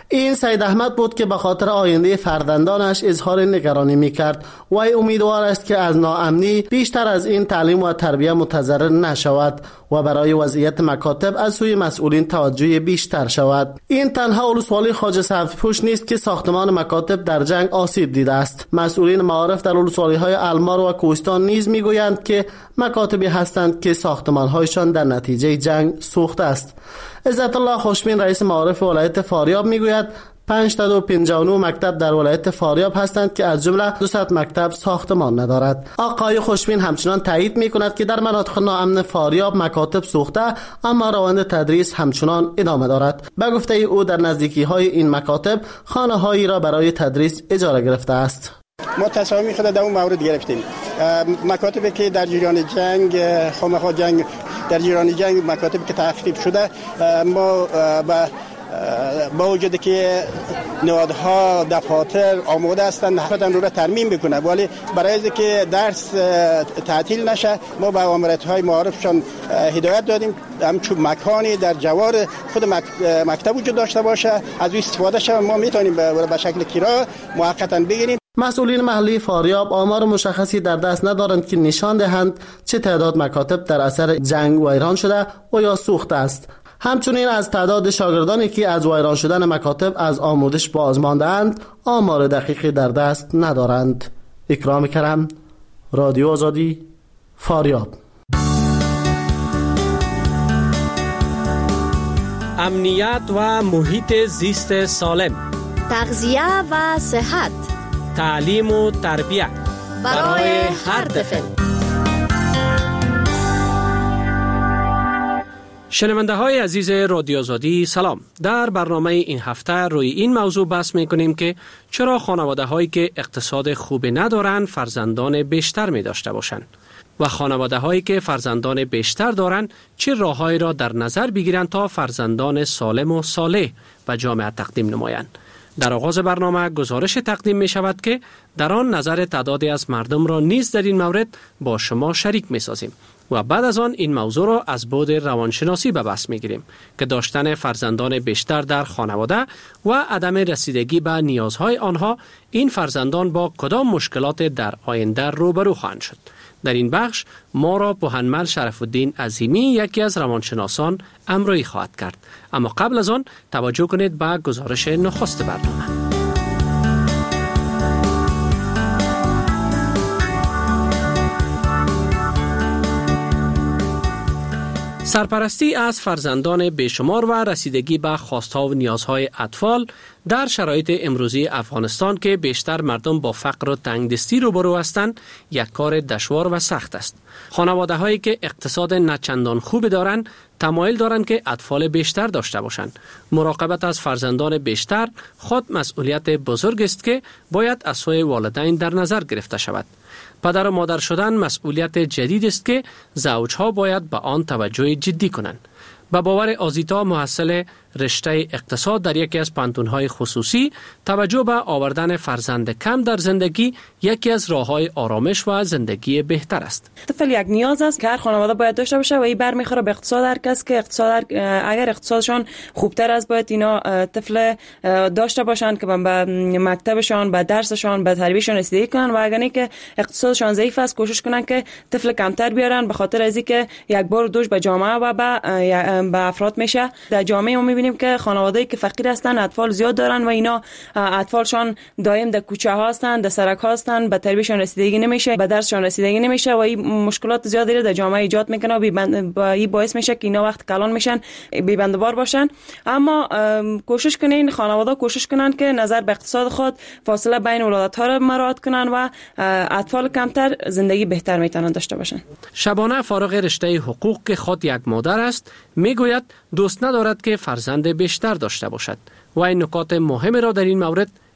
این سید احمد بود که به خاطر آینده فرزندانش اظهار نگرانی میکرد و امیدوار است که از ناامنی بیشتر از این تعلیم و تربیت متضرر نشود و برای وضعیت مکاتب از سوی مسئولین توجه بیشتر شود. این تنها ولسوالی خواجه سبزپوش نیست که ساختمان مکاتب در جنگ آسیب دیده است. مسئولین معارف در ولسوالی های المار و کوهستان نیز میگویند که مکاتبی هستند که ساختمان‌هایشان در نتیجه جنگ سوخته است. عزت الله خوشبین رئیس معارف ولایت فاریاب میگوید پانصد و پنجاه و نه مکتب در ولایت فاریاب هستند که از جمله دویست مکتب ساختمان ندارد. آقای خوشبین همچنان تایید میکند که در مناطق ناامن فاریاب مکاتب سوخته اما روند تدریس همچنان ادامه دارد. به گفته او در نزدیکی های این مکاتب خانه هایی را برای تدریس اجاره گرفته است. ما تصامیم خود در اون مورد گرفتیم. مکاتبی که در جریان جنگ خامخا جنگ در جریان جنگ مکاتبی که تخریب شده ما با با وجود که نهادها دفاتر آماده هستند حتما رو را ترمیم بکنه، ولی برای اینکه درس تعطیل نشه ما به امارت‌های معارفشان هدایت دادیم همچون مکانی در جوار خود مکتب وجود داشته باشه از او استفاده شه. ما میتونیم به شکل کرایه موقتا بگیریم. مسئولین محلی فاریاب آمار مشخصی در دست ندارند که نشان دهند چه تعداد مکاتب در اثر جنگ ویران شده و یا سوخته است. همچنین از تعداد شاگردانی که از ویران شدن مکاتب از آموزش باز مانده‌اند آمار دقیقی در دست ندارند. اکرام کرم، رادیو آزادی، فاریاب. امنیت و محیط زیست سالم، تغذیه و صحت، تعلیم و تربیت برای هر طفل. شنونده های عزیز رادیو آزادی سلام. در برنامه این هفته روی این موضوع بحث می کنیم که چرا خانواده هایی که اقتصاد خوبی ندارند فرزندان بیشتر می داشته باشند و خانواده هایی که فرزندان بیشتر دارند چه راههایی را در نظر بگیرند تا فرزندان سالم و صالح به جامعه تقدیم نمایند. در آغاز برنامه گزارش تقدیم می شود که در آن نظر تعدادی از مردم را نیز در این مورد با شما شریک می سازیم و بعد از آن این موضوع را از بعد روانشناسی به بحث می گیریم که داشتن فرزندان بیشتر در خانواده و عدم رسیدگی به نیازهای آنها این فرزندان با کدام مشکلات در آینده روبرو خواهند شد. در این بخش ما را پوهنمل شرف الدین عظیمی یکی از روانشناسان همراهی خواهد کرد. اما قبل از آن توجه کنید به گزارش نخست برنامه. سرپرستی از فرزندان بیشمار و رسیدگی به خواستها و نیازهای اطفال در شرایط امروزی افغانستان که بیشتر مردم با فقر و تنگدستی روبرو هستند یک کار دشوار و سخت است. خانواده هایی که اقتصاد نچندان خوبی دارند تمایل دارند که اطفال بیشتر داشته باشند. مراقبت از فرزندان بیشتر خود مسئولیت بزرگ است که باید از سوی والدین در نظر گرفته شود. پدر و مادر شدن مسئولیت جدید است که زوجها باید به آن توجه جدی کنند. به باور آزیتا محصل رشته اقتصاد در یکی از پانتون‌های خصوصی، توجه به آوردن فرزند کم در زندگی یکی از راه‌های آرامش و زندگی بهتر است. طفل یک نیاز است که هر خانواده باید داشته باشه و این برمیخوره به اقتصاد هر کس که اقتصاد اگر اقتصادشان خوبتر است باید اینا طفل داشته باشند که به مکتبشان، به درسشان، به تربیتشان رسیدگی کنن و اگر نه که اقتصادشان ضعیف است کوشش کنن که طفل کمتر بیارن، به خاطر از اینکه یک بار دوش به جامعه و به به افراد میشه. در جامعه ما میبینیم که خانواده‌ای که فقیر هستن اطفال زیاد دارن و اینا اطفالشان دائم در کوچه ها هستن، در سرک ها هستن، به تربیتشان رسیدگی نمیشه، به درسشان رسیدگی نمیشه و این مشکلات زیادی در جامعه ایجاد میکنه و این باعث میشه که اینا وقت کلان میشن، بی‌بندوبار باشن. اما کوشش کنین خانواده کوشش کنن که نظر به اقتصاد خود فاصله بین اولادها را مراعات کنن و اطفال کمتر زندگی بهتر میتونن داشته باشن. شبانه فارغ رشته حقوق که خود یک مادر است میگوید دوست ندارد که فرزند بیشتر داشته باشد و این نکات مهم را در این مورد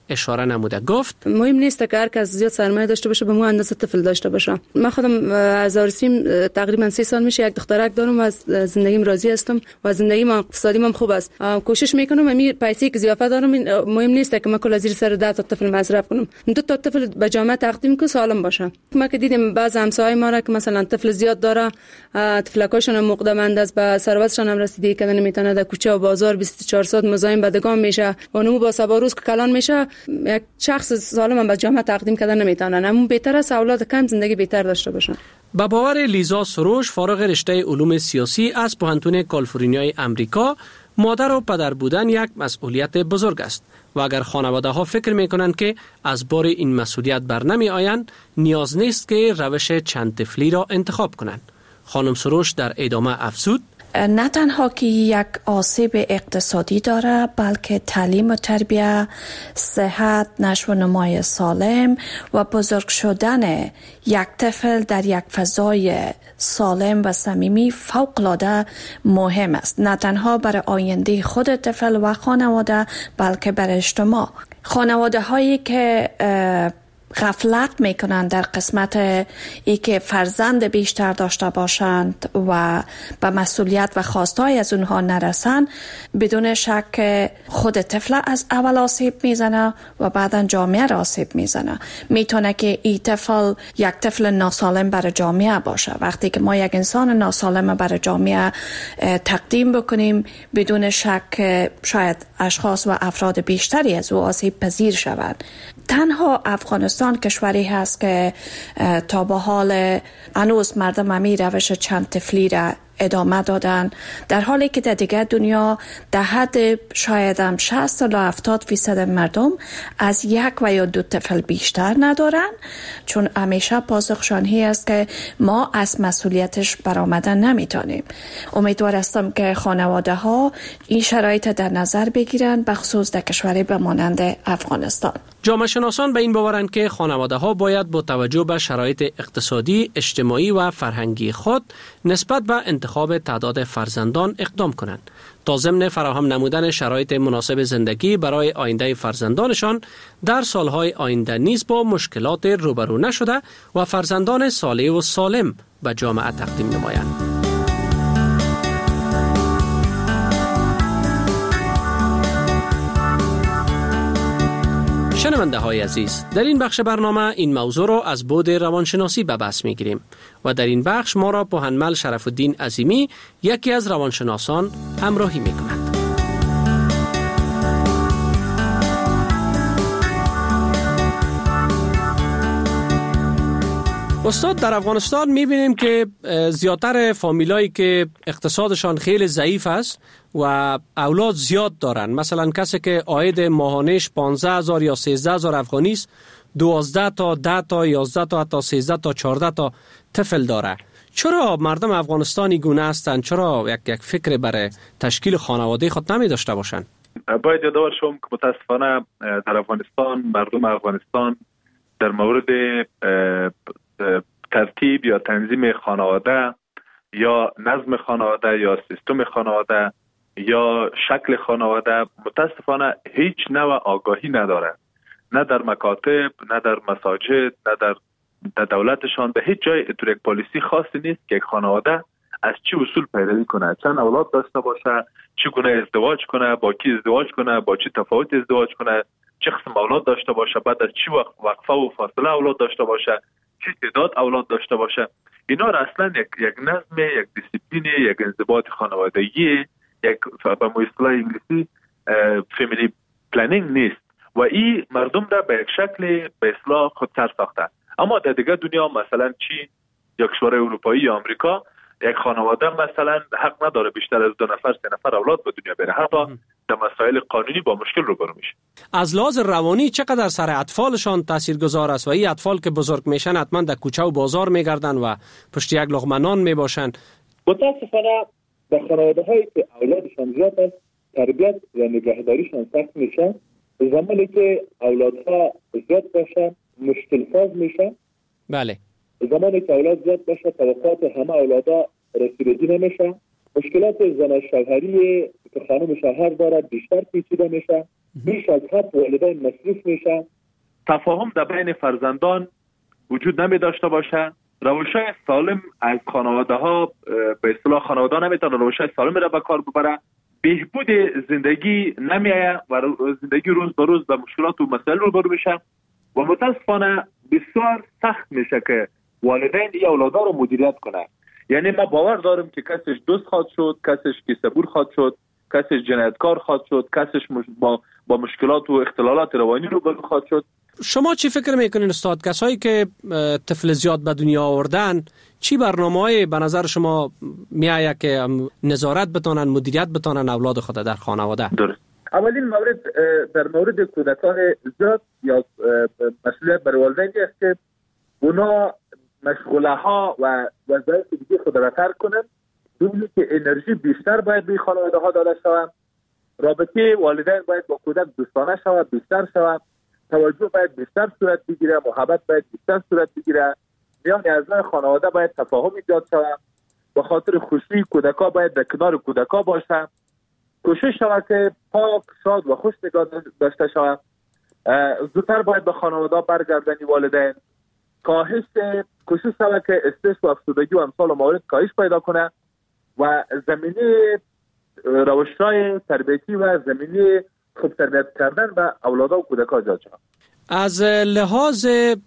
اشاره نموده. گفت مهم نیست که هر کس زیاد سرمایه داشته باشه به مو اندازه طفل داشته باشه. من خودم از آرسیم تقریبا سه سال میشه یک دخترک دارم و از زندگیم راضی هستم و زندگیم اقتصادیم هم خوب است. کوشش میکنم همین پیسه که زیافت دارم مهم نیست که من کل زیر سر ده تا طفل مصرف کنم. دو تا طفل به جامعه تقدیم کنم سالم باشه. ما که دیدیم بعض همسایه‌های ما را که مثلا طفل زیاد داره، طفلکاشون مقدمند است، به ثروتشون هم رسیدگی کردن نمیتونه، در کوچه و بازار بیست و چهار ساعت مزاحم بدگان میشه و نمو با سبا روز که کلان میشه. یک شخص سالم هم به جامعه تقدیم کردن نمیتونن. اما بهتر است اولاد کم زندگی بهتر داشته باشن. با باور لیزا سروش، فارغ رشته علوم سیاسی از پوهنتون کالیفرنیای امریکا، مادر و پدر بودن یک مسئولیت بزرگ است و اگر خانواده ها فکر می کنند که از بار این مسئولیت بر نمی آیند، نیاز نیست که روش چند طفلی را انتخاب کنند. خانم سروش در ادامه افزود: نه تنها که یک آسیب اقتصادی داره، بلکه تعلیم و تربیت، صحت، نشو و نمای سالم و بزرگ شدن یک طفل در یک فضای سالم و صمیمی فوق‌العاده مهم است. نه تنها برای آینده خود طفل و خانواده، بلکه برای اجتماع. خانواده هایی که غفلت میکنن در قسمت ای که فرزند بیشتر داشته باشند و به مسئولیت و خواستهای از اونها نرسن، بدون شک خود طفل از اول آسیب میزنه و بعدا جامعه را آسیب میزنه. میتونه که این طفل یک طفل ناسالم برای جامعه باشه. وقتی که ما یک انسان ناسالم برای جامعه تقدیم بکنیم، بدون شک شاید اشخاص و افراد بیشتری از او آسیب پذیر شوند. تنها افغانستان کشوری هست که تا به حال هنوز مردم همین روش چند طفلی را ادامه دادن، در حالی که در دیگر دنیا در حد شاید هم شصت تا هفتاد فیصد مردم از یک و یا دو طفل بیشتر ندارن، چون همیشه پاسخشان هی است که ما از مسئولیتش برآمدن نمیتونیم. امیدوار هستم که خانواده ها این شرایط در نظر بگیرن، بخصوص در کشوری به مانند افغانستان. جامعه شناسان به این باورند که خانواده ها باید با توجه به شرایط اقتصادی، اجتماعی و فرهنگی خود نسبت به انتخاب تعداد فرزندان اقدام کنند تا ضمن فراهم نمودن شرایط مناسب زندگی برای آینده فرزندانشان در سالهای آینده نیز با مشکلات روبرو نشده و فرزندان صالح و سالم به جامعه تقدیم نمایند. شنونده های عزیز، در این بخش برنامه این موضوع را از بعد روانشناسی به بحث می گیریم و در این بخش ما را پوهنمل شرف الدین عظیمی، یکی از روانشناسان، همراهی می کند. استاد، در افغانستان میبینیم که زیادتر فامیلایی که اقتصادشان خیلی ضعیف است و اولاد زیاد دارن، مثلا کسی که عاید ماهانش پانزده هزار یا سیزده هزار افغانی است، دوازده تا ده تا یازده تا حتی سیزده تا چهارده تا طفل داره. چرا مردم افغانستانی گونه هستند؟ چرا یک یک فکر برای تشکیل خانواده خود نمی داشته باشند؟ باید یادآور شوم که متاسفانه در افغانستان، مردم افغانستان در مورد ترتیب یا تنظیم خانواده یا نظم خانواده یا سیستم خانواده یا شکل خانواده متاسفانه هیچ نوع آگاهی نداره. نه در مکاتب، نه در مساجد، نه در, در دولتشان، به هیچ جای اتور یک پالیسی خاصی نیست که یک خانواده از چی اصول پیروی کنه، چند اولاد داشته باشه، چگونه ازدواج کنه، با کی ازدواج کنه، با چه تفاوت ازدواج کنه، چه قسم اولاد داشته باشه، بعد از چی وقت وقفه و فاصله اولاد داشته باشه، چه تعداد اولاد داشته باشه. اینا را اصلا یک یک نظم، یک دیسیپلین، یک انضباط خانوادگی، یک به اصطلاح انگلیسی فامیلی پلنینگ نیست و این مردم را به یک شکل به اصطلاح خودسر ساخته. اما در دیگر دنیا، مثلا چین یا کشورهای اروپایی یا آمریکا، یک خانواده مثلا حق نداره بیشتر از دو نفر سه نفر اولاد به دنیا بره، حتی در مسائل قانونی با مشکل روبرو میشه. از لحاظ روانی چقدر سر اطفالشان تاثیرگذار است و این اطفال که بزرگ میشن حتما در کوچه و بازار میگردن و پشت یک لقمه نان میباشن. متاسفانه به خانواده هایی که اولادشان زیاد است تربیت و نگهداریشان سخت میشه. زمانی که اولادها زیاد باشن مشکل ساز میشه. بله. زمانی که اولاد زیاد باشه توقعات همه اولادا رسیدگی نمیشه. مشکلات زن شوهری که خانم شوهر دارد بیشتر پیچیده میشه. بیش از حد والدین مصروف میشن، تفاهم در بین فرزندان وجود نمی داشته باشه، روش‌های سالم از خانواده ها به اصطلاح خانواده نمیتونه روش‌های سالم را به کار ببره، بهبود زندگی نمیآید و زندگی روز به روز به مشکلات و مسائل روبرو میشه و متاسفانه بسیار سخت میشه که والدین این اولادها رو مدیریت کنه. یعنی ما باور داریم که کسش دوست خواهد شد، کسش کیسه‌بور خواهد شد، کسش جنایتکار خواهد شد، کسش مش... با با مشکلات و اختلالات روانی روبرو خواهد شد. شما چی فکر میکنین استاد؟ کسایی که طفل زیاد به دنیا آوردن چی برنامه‌ای به نظر شما میآید که نظارت بتونن، مدیریت بتونن اولاد خود در خانواده؟ درست. اولین مورد در مورد کودکان زیاد یا مسئولیت بر والدین است که اونا مشغله ها و وظایف دیگه خود را ترک کنن، دومی که انرژی بیشتر باید به خانواده ها داده شود، رابطه والدین باید با کودک دوستانه شود، بیشتر شود، توجه باید بیشتر صورت بگیره، محبت باید بیشتر صورت بگیره، میان اعضای خانواده باید تفاهم ایجاد شود، به خاطر خوشی کودکا باید در کنار کودکا باشه، کوشش شود که پاک، شاد و خوش نگاه داشته شود، زودتر باید به خانواده برگردانی والدین، کاهش کوشش شود که استرس و افسردگی و امثال موارد کاهش پیدا کنه و زمینه روش‌های تربیتی و زمینه خوب تربیت کردن به اولادها و کودک‌ها ایجاد شود. از لحاظ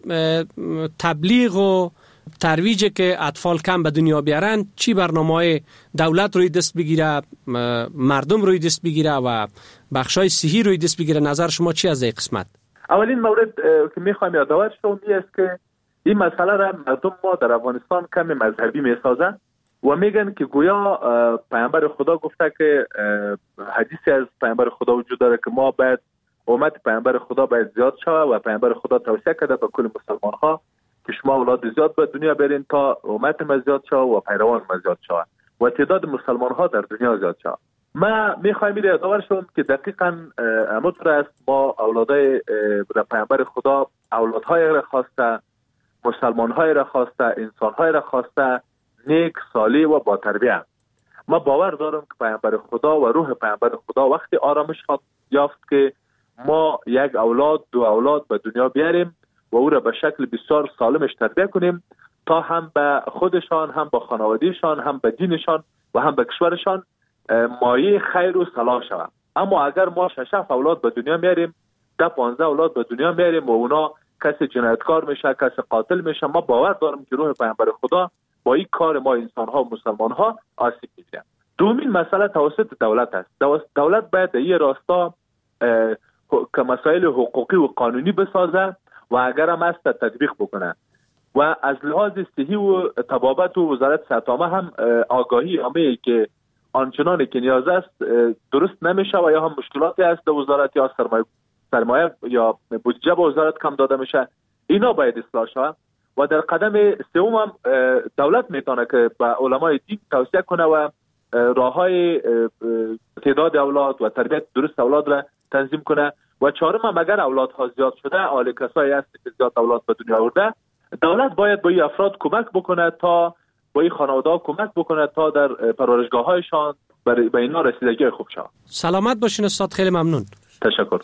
تبلیغ و ترویج که اطفال کم به دنیا بیارن چی برنامه‌های دولت روی دست بگیره، مردم روی دست بگیره و بخشای صحی روی دست بگیره؟ نظر شما چی از این قسمت؟ اولین مورد که میخوایم یادآور شوم این است که این مسئله را مردم ما در افغانستان کمی مذهبی میسازن و میگن که گویا پیامبر خدا گفته که حدیثی از پیامبر خدا وجود داره که ما باید امت پیامبر خدا باید زیاد شود و پیامبر خدا توصیه کرده به کل مسلمان ها که شما اولاد زیاد به دنیا بیارین تا امت ما زیاد شود و پیروان ما زیاد شود و تعداد مسلمان ها در دنیا زیاد شود. ما میخوایم این یادآور شوم که دقیقاً همونطور است، ما اولادای پیامبر خدا اولادهای را خواسته، مسلمان‌های را خواسته، انسان‌های را خواسته، نیک، صالح و با تربیت. ما باور دارم که پیامبر خدا و روح پیامبر خدا وقتی آرامش خواهد یافت که ما یک اولاد، دو اولاد به دنیا بیاریم و او را به شکل بسیار سالمش تربیت کنیم تا هم به خودشان، هم به خانوادهشان، هم به دینشان و هم به کشورشان مایه خیر و صلاح شود. اما اگر ما شش اولاد به دنیا میاریم، ده پانزده اولاد به دنیا میاریم و اونا کسی جنایتکار میشه، کسی قاتل میشه، ما باور دارم که روح پیامبر خدا با این کار ما انسان ها و مسلمان ها آسیب می‌بینه. دومین مسئله توسط دولت است. دولت باید در این راستا که مسائل حقوقی و قانونی بسازه و اگر هم است تطبیق بکنه و از لحاظ صحی و طبابت و وزارت صحت عامه هم آگاهی عامه که آنچنانی که نیاز است درست نمیشه و یا هم مشکلاتی است در وزارت یا سرمایه سرمایه یا بودجه به وزارت کم داده میشه، اینا باید اصلاح شود و در قدم سوم هم دولت میتونه که به علمای دین توصیه کنه و راههای تعداد اولاد و تربیت درست اولاد را تنظیم کنه و چهارم هم اگر اولادها زیاد شده، حال کسایی هست که زیاد اولاد به دنیا آورده، دولت باید با این افراد کمک بکنه تا با این خانواده‌ها کمک بکنه تا در پرورشگاه‌هایشان برای به اینا رسیدگی خوب شود. سلامت باشین استاد، خیلی ممنون. تشکر.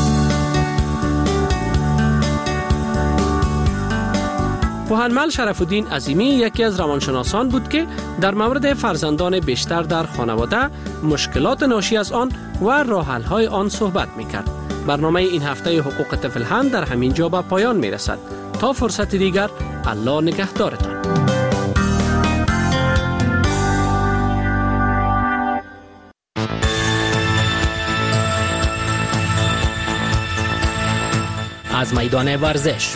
پوهنمل شرف الدین عظیمی یکی از روانشناسان بود که در مورد فرزندان بیشتر در خانواده، مشکلات ناشی از آن و راه حل‌های آن صحبت می‌کرد. برنامه این هفته حقوق طفل هم در همین جا به پایان می‌رسد. تا فرصت دیگر، الله نگهدارتان. از میدان ورزش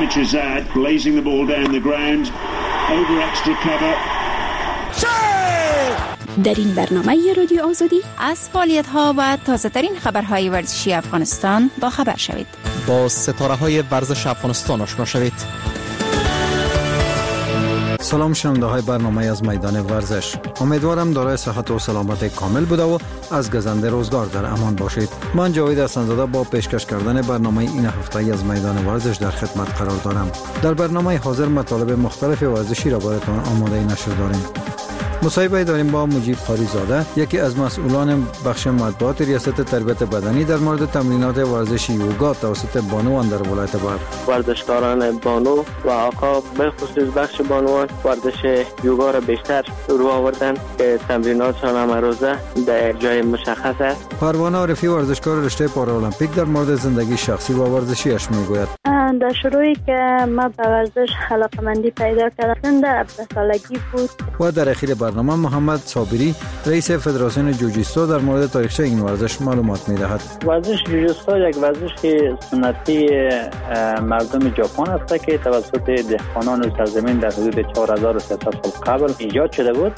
در این برنامه رادیو آزادی از فعالیت‌ها و تازه‌ترین خبرهای ورزشی افغانستان با خبر شوید. با ستاره‌های ورزش افغانستان آشنا شوید. سلام شنونده های برنامه از میدان ورزش. امیدوارم دارای صحت و سلامت کامل بوده و از گزنده روزگار در امان باشید. من جاوید حسن‌زاده با پیشکش کردن برنامه این هفته از میدان ورزش در خدمت قرار دارم. در برنامه حاضر مطالب مختلف ورزشی را براتون آماده نشر داریم. مصاحبه داریم با مجیب قاریزاده، یکی از مسئولان بخش مطبوعات ریاست تربیت بدنی در مورد تمرینات ورزشی یوگا توسط بانوان در ولایت بلخ. ورزشکاران بانو و آقا به خصوص بخش بانوان ورزش یوگا را بیشتر رو آوردن که تمریناتشان هم روزه در جای مشخص است. پروانه عارفی ورزشکار رشته پارالمپیک در مورد زندگی شخصی و ورزشیش میگوید. در شروعی که ما به ورزش علاقه‌مندی پیدا کردم در هفده سالگی بود. و در اخیر برنامه محمد صابری رئیس فدراسیون جوجیتسو در مورد تاریخچه این ورزش معلومات می‌دهد. ورزش جوجیتسو یک ورزش سنتی مردم ژاپن است که توسط دهقانان سرزمین در حدود چهار هزار و سیصد سال قبل ایجاد شده بود.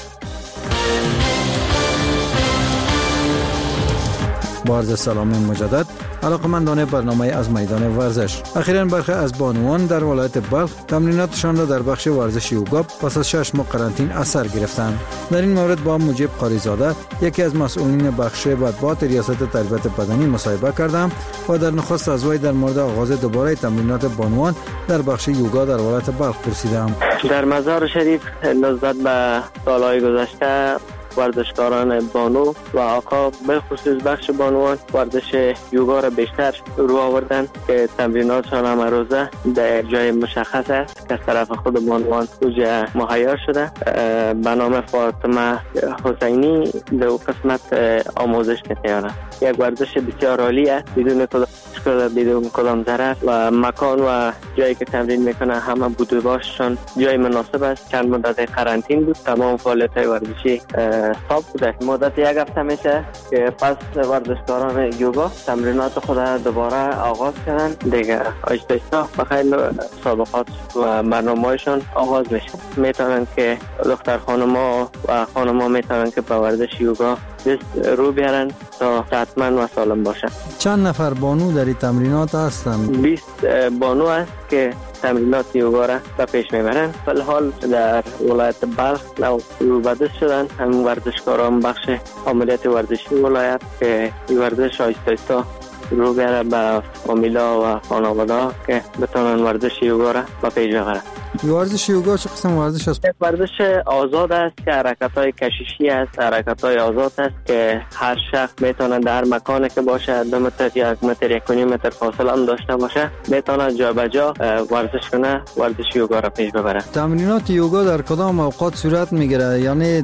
با عرض سلام مجدد علاقمندان برنامه از میدان ورزش. اخیراً برخی از بانوان در ولایت بلخ تمریناتشان را در بخش ورزش یوگا پس از شش ماه قرنطینه از سر گرفتند. در این مورد با مجیب قاریزاده، یکی از مسئولین بخش مطبوعات ریاست تربیت بدنی مصاحبه کردم و در نخست از وی در مورد آغاز دوباره تمرینات بانوان در بخش یوگا در ولایت بلخ پرسیدم. در مزار شریف نسبت به سالهای گذشته ورزشکاران بانو و آقا به خصوص بخش بانوان ورزش یوگا را بیشتر رو آوردن که تمریناتشان هم روزه در جای مشخص است که از طرف خود بانوان اوجه مهیا شده. به نام فاطمه حسینی دو قسمت آموزش می‌کنه. یک ورزش بسیار عالی است بدون کدام بدون کدام ضرر و مکان و جایی که تمرین میکنه همه بوده باششان جای مناسب است. چند مدت قرنطینه بود، تمام فعالیت‌های ورزشی استاپ بوده. مدت یک هفته میشه که پس ورزشکاران یوگا تمرینات خود دوباره آغاز کردن دیگه. آهسته آهسته بخیر مسابقات و برنامه‌هایشان آغاز میشه. میتونن که دختر خانم‌ها و خانم‌ها میتونن که به ورزش یوگا دست رو بیارن تا صحتمند و سالم باشن. چند نفر بانو در این تمرینات هستند؟ بیست بانو است که تمرینات یوگا را به پیش میبرن. فلحال در ولایت بلخ رو بدست شدن هم ورزشکاران بخش عملیات ورزشی ولایت که این ورزش آهسته آهسته رو بیاره به فامیلا و خانواده که بتونن ورزش یوگا را به پیش ببرن. ورزش یوگا چه قسم ورزش است؟ ورزش آزاد است که حرکت‌های کششی است، حرکت‌های آزاد است که هر شخص میتونه در مکانی که باشه دو متر یا یک متر یک و نیم متر فاصله هم داشته باشه میتونه جا به جا ورزش کنه، ورزش یوگا را پیش ببره. تمرینات یوگا در کدام اوقات صورت میگیره؟ یعنی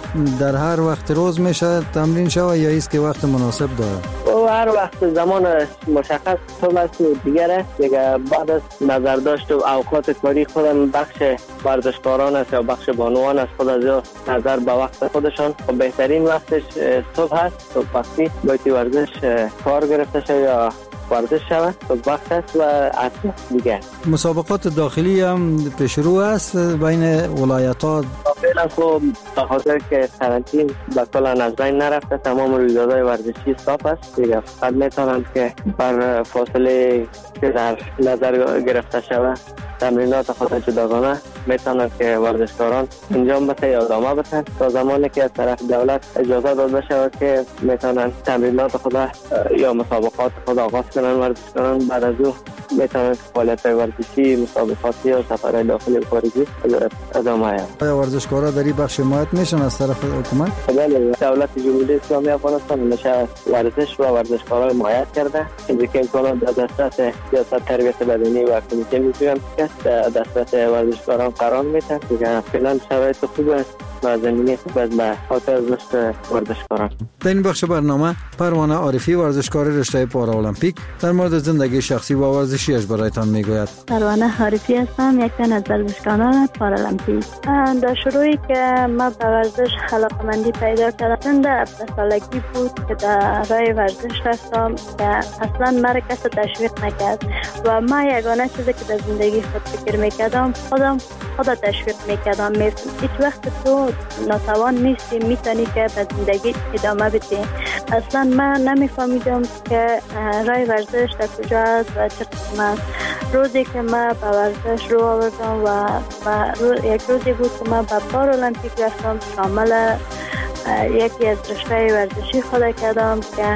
در هر وقت روز میشه تمرین شود یا است که وقت مناسب داره؟ و هر وقت زمان مشخص صبح است و دیگره دیگه بعد از نظر داشت و اوقات کاری خودم بخش ورزشکاران است یا بخش بانوان است خود از نظر به وقت خودشان و بهترین وقتش صبح است. صبح وقتی باید ورزش کار گرفته شد یا ورزش شود صبح وقت است و عصر دیگه. مسابقات داخلی هم پیشرو است بین ولایت‌ها؟ فعلا خب به خاطر که قرنطینه به کل از بین نرفته تمام رویدادهای ورزشی استاپ است دیگه. فقط میتونم که بر فاصله که در نظر گرفته شود تمرینات خود جداگانه میتونن که ورزشکاران انجام بده یا ادامه بدن تا زمانی که از طرف دولت اجازه داده بشه که میتونن تمرینات خود یا مسابقات خود آغاز کنن ورزشکاران. بعد از او میتونن فعالیت ورزشی مسابقاتی یا سفرهای داخلی و خارجی ادامه بدن. آیا ورزشکارا در این بخش حمایت میشن از طرف حکومت؟ بله، دولت جمهوری اسلامی افغانستان همیشه ورزش و ورزشکارا حمایت کرده. این که امکانات در دسترس سیاست تربیت بدنی و کمیته میگویم که دسترس ورزشکاران قرار میدن دیگه. فعلا شرایط خوب است و زمینه خوب است به خاطر رشد ورزشکاران. در این بخش برنامه پروانه عارفی ورزشکار رشته پارالمپیک در مورد زندگی شخصی و ورزشیش برایتان میگوید. پروانه عارفی هستم، یک تن از ورزشکاران پارالمپیک. در شروعی که ما به ورزش علاقه‌مندی پیدا کردم در هفده سالگی بود که در راه ورزش رفتم که اصلا مرا کسی تشویق نکرد و ما یگانه چیزی که در زندگی خود فکر میکردم خودم خدا تشویق میکردم. میفتم هیچ وقت تو ناتوان نیستی، میتونی که به زندگی ادامه بدی. اصلا من نمیفهمیدم که راه ورزش در کجا است و چه قسم است. روزی که من به ورزش رو آوردم و, و رو یک روزی بود که من به پارالمپیک رفتم، شامل یکی از رشته ورزشی خود کردم که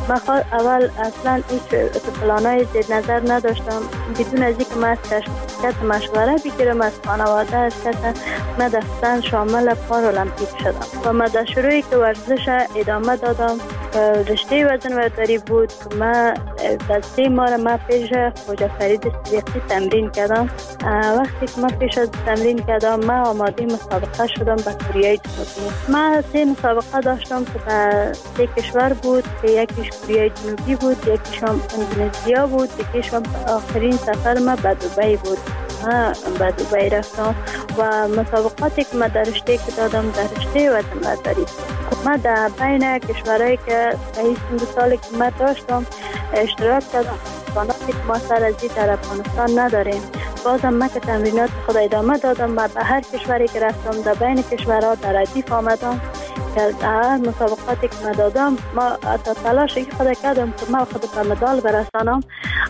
من اول اصلا هیچ پلانای زیر نظر نداشتم، بدون از اینکه من از کس مشوره بگیرم از خانواده، از کس من دفتن شامل پارالمپیک شدم و من در شروعی که ورزش ادامه دادم رشته وزنه‌برداری بود که من در سه ماه من پیش خواجه فرید صدیقی تمرین کردم. وقتی که من پیش از تمرین کردم من آماده مسابقه شدم به کره جنوبی. من سه مسابقه داشتم که در سه کشور بود که یکیش کره جنوبی بود، یکیش هم اندونزیا بود، یکیش هم آخرین سفر من به دبی بود. من به دبی رفتم و مسابقاتی که من در رشته که دادم در رشته وزنه‌برداری. من در بین کشورهایی که این دو سالی که من داشتم اشتراک کردم، امکاناتی که ما سر از این در افغانستان نداریم. بازم من که تمرینات خود ادامه دادم و به هر کشوری که رفتم در بین کشورها در ردیف آمدم که در مسابقاتی که من دادم ما تا تلاشی خود کردم که من خود به مدال برسانم،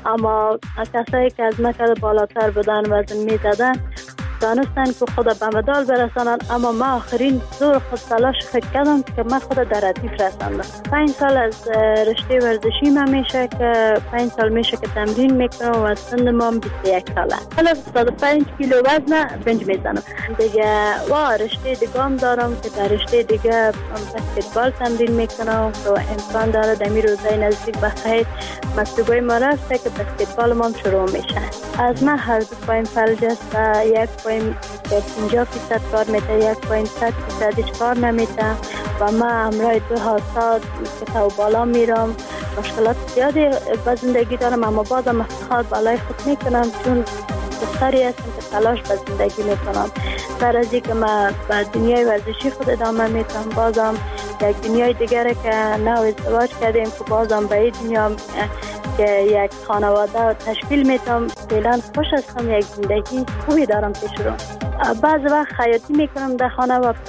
اما کسایی که از من بالاتر بودن وزن می زدن دانستن که خود به مدال برسانن، اما من آخرین زور خود تلاش خود کردم که من خود در ردیف رساندم. پنج سال از رشته ورزشی من میشه که پنج سال میشه که تمرین میکنم و سن ما بیست و یک ساله. حالا صد و پنج کیلو وزن بنج میزنم دیگه و رشته دیگه هم دارم که در رشته دیگه بسکتبال تمرین میکنم و امکان داره دمی روزای نزدیک به خیر مکتوبای ما رفته که بسکتبال ما شروع میشه. از من هر دو پایم فلج است و یک پایم پنجاه فیصد کار میده، یک پایم صد فیصدش کار نمیده و من همراه دو حادثات که تا بالا میرم مشکلات زیادی به زندگی دارم، اما بازم افتخار بالای خود میکنم چون دختری هستم که تلاش به زندگی میکنم. در از که من به دنیای ورزشی خود ادامه میتونم، بازم یک دنیای دیگره که نو ازدواج کردیم که بازم به این دنیا که یک خانواده تشکیل میتونم. فعلا خوش هستم، یک زندگی خوبی دارم پیش رو. بعض وقت خیاطی میکنم در خانه و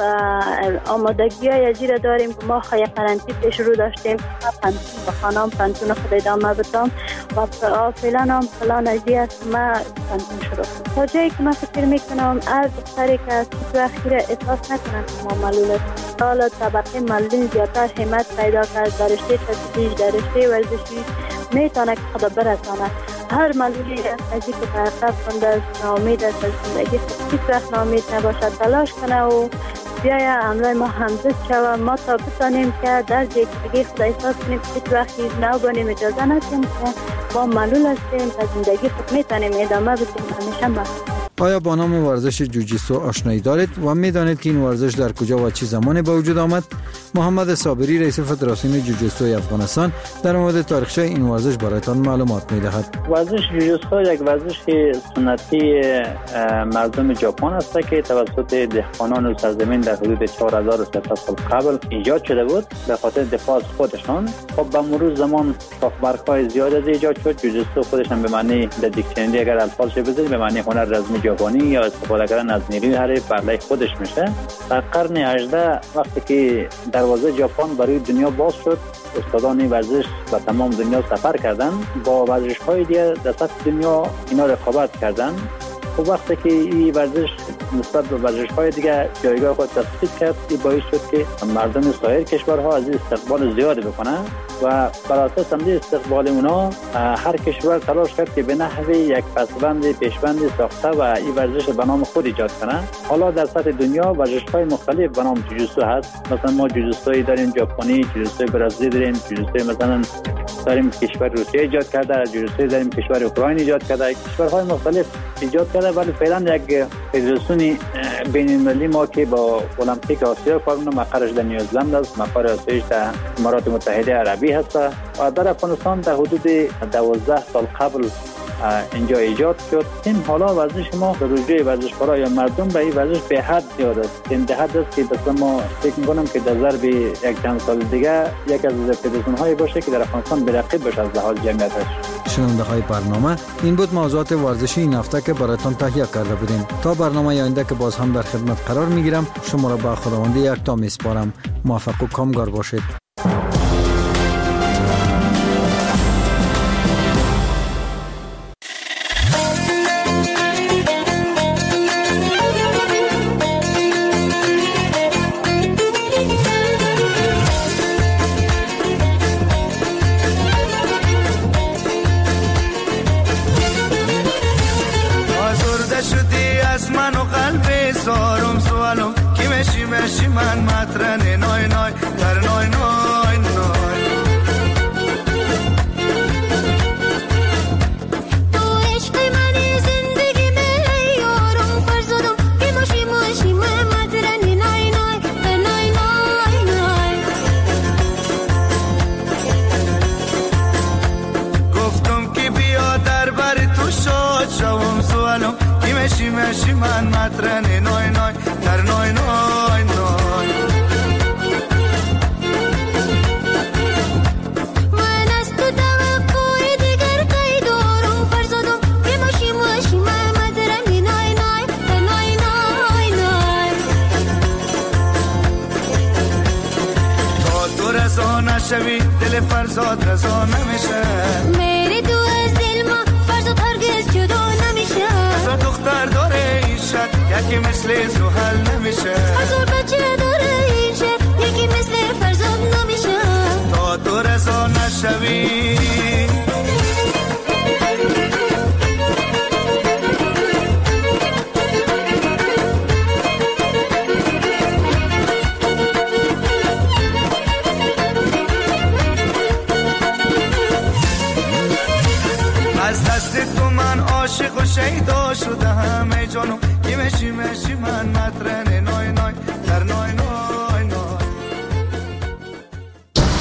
آمادگی های ازیر داریم که ما خیلی قرنطی پیش رو داشتیم پنتون به خانم پنتون خود ادامه بدم و فعلا هم پلان ازی است من پنتون شروع کنم. تا جایی که من فکر میکنم از دختری که از تو اخیر احساس نکنم که ما معلول است. حالا طبقه معلولین زیادتر همت پیدا کرد در رشته تدریج در رشته ورزشی میتونه که خدا برسانه. هر معلولی از که برقب کنده از نامید است از زندگی هیچ وقت نامید نباشد، تلاش کنه و بیای همراه ما همزد شوه ما تا بتانیم که در جایی دیگه خدا احساس کنیم هیچ وقتی نو بانیم اجازه ندیم که ما معلول هستیم و زندگی خود میتونیم ادامه بدیم همیشه ما. آیا با نام ورزش جوجیتسو آشنایی دارید و میدانید که این ورزش در کجا و چه زمانی به وجود آمد؟ محمد صابری رئیس فدراسیون جوجیتسو افغانستان در مورد تاریخچه این ورزش برایتان معلومات میدهد. ورزش جوجیتسو یک ورزش سنتی مردم ژاپن است که توسط دهقانان و سرزمین در حدود چهار هزار و سیصد سال قبل ایجاد شده بود به خاطر دفاع از خودشان. خب به مرور زمان شاخبرگ‌های زیاد از ایجاد شد. جوجیتسو خودشان به معنی در دیکشنری اگر الفاظش بذارید به معنی هنر رزمی ژاپنی یا استفاده کردن از نیروی حریف بر علیه خودش میشه. در قرن هجدهم وقتی که دروازه ژاپن برای دنیا باز شد استادان این ورزش به تمام دنیا سفر کردن، با ورزش‌های دیگه در سطح دنیا اینا رقابت کردن. و وقتی که این ورزش نسبت به ورزش‌های دیگه جایگاه خود تثبیت کرد، این باعث شد که مردم سایر کشورها از این استقبال زیاد بکنن و بر اساس همین استقبال اونا هر کشور تلاش کرد که به نحوی یک پسوند پیشوند ساخته و این ورزش به نام خود ایجاد کنه. حالا در سطح دنیا ورزش‌های مختلف به نام جوجیتسو هست. مثلا ما جوجیتسوی داریم ژاپنی، جوجیتسوی برزیلی داریم، جوجیتسوی مثلا داریم کشور روسیه ایجاد کرده، جوجیتسوی داریم کشور اوکراین ایجاد کرده، کشورهای مختلف ایجاد کرده. ولی فعلا یک فدراسیون بین‌المللی ما که با المپیک آسیا کار می‌کنه، مقرش در نیوزلند است، مقر آسیایش در امارات متحده عربی هست و در افغانستان در حدود دوازده سال قبل اینجا ایجاد شد. این حالا ورزش ما به رجوع ورزشکارا یا مردم به این ورزش به حد زیاد است. این به حد است که مثلا ما فکر می‌کنم که در ضرب یک چند سال دیگه یک از فدراسیون‌های باشه که در افغانستان برقیب باشه از لحاظ جمعیتش. شنونده‌های برنامه، این بود موضوعات ورزشی این هفته که براتون تهیه کرده بودیم. تا برنامه آینده که باز هم در خدمت قرار میگیرم، شما را به خداوند یکتا میسپارم. موفق و کامگار باشید. من مطرن نای نای در نای نای نای من از تو توقع دیگر قید دارم فرزادم که باشی باشی من مطرن نای نای در نای نای نای تا تو رضا نشوی دل فرزاد رضا نمیشه میری تو از دل ما فرزاد هرگز جدا نمیشه هزار دختر داره این شد یکی مثل زحل نمیشه هزار بچه داره این شد یکی مثل فرزاد نمیشه تا تو رضا نشوی از دست تو من عاشق و شیدا شدم ای جانم کی مشی مشی من مطرن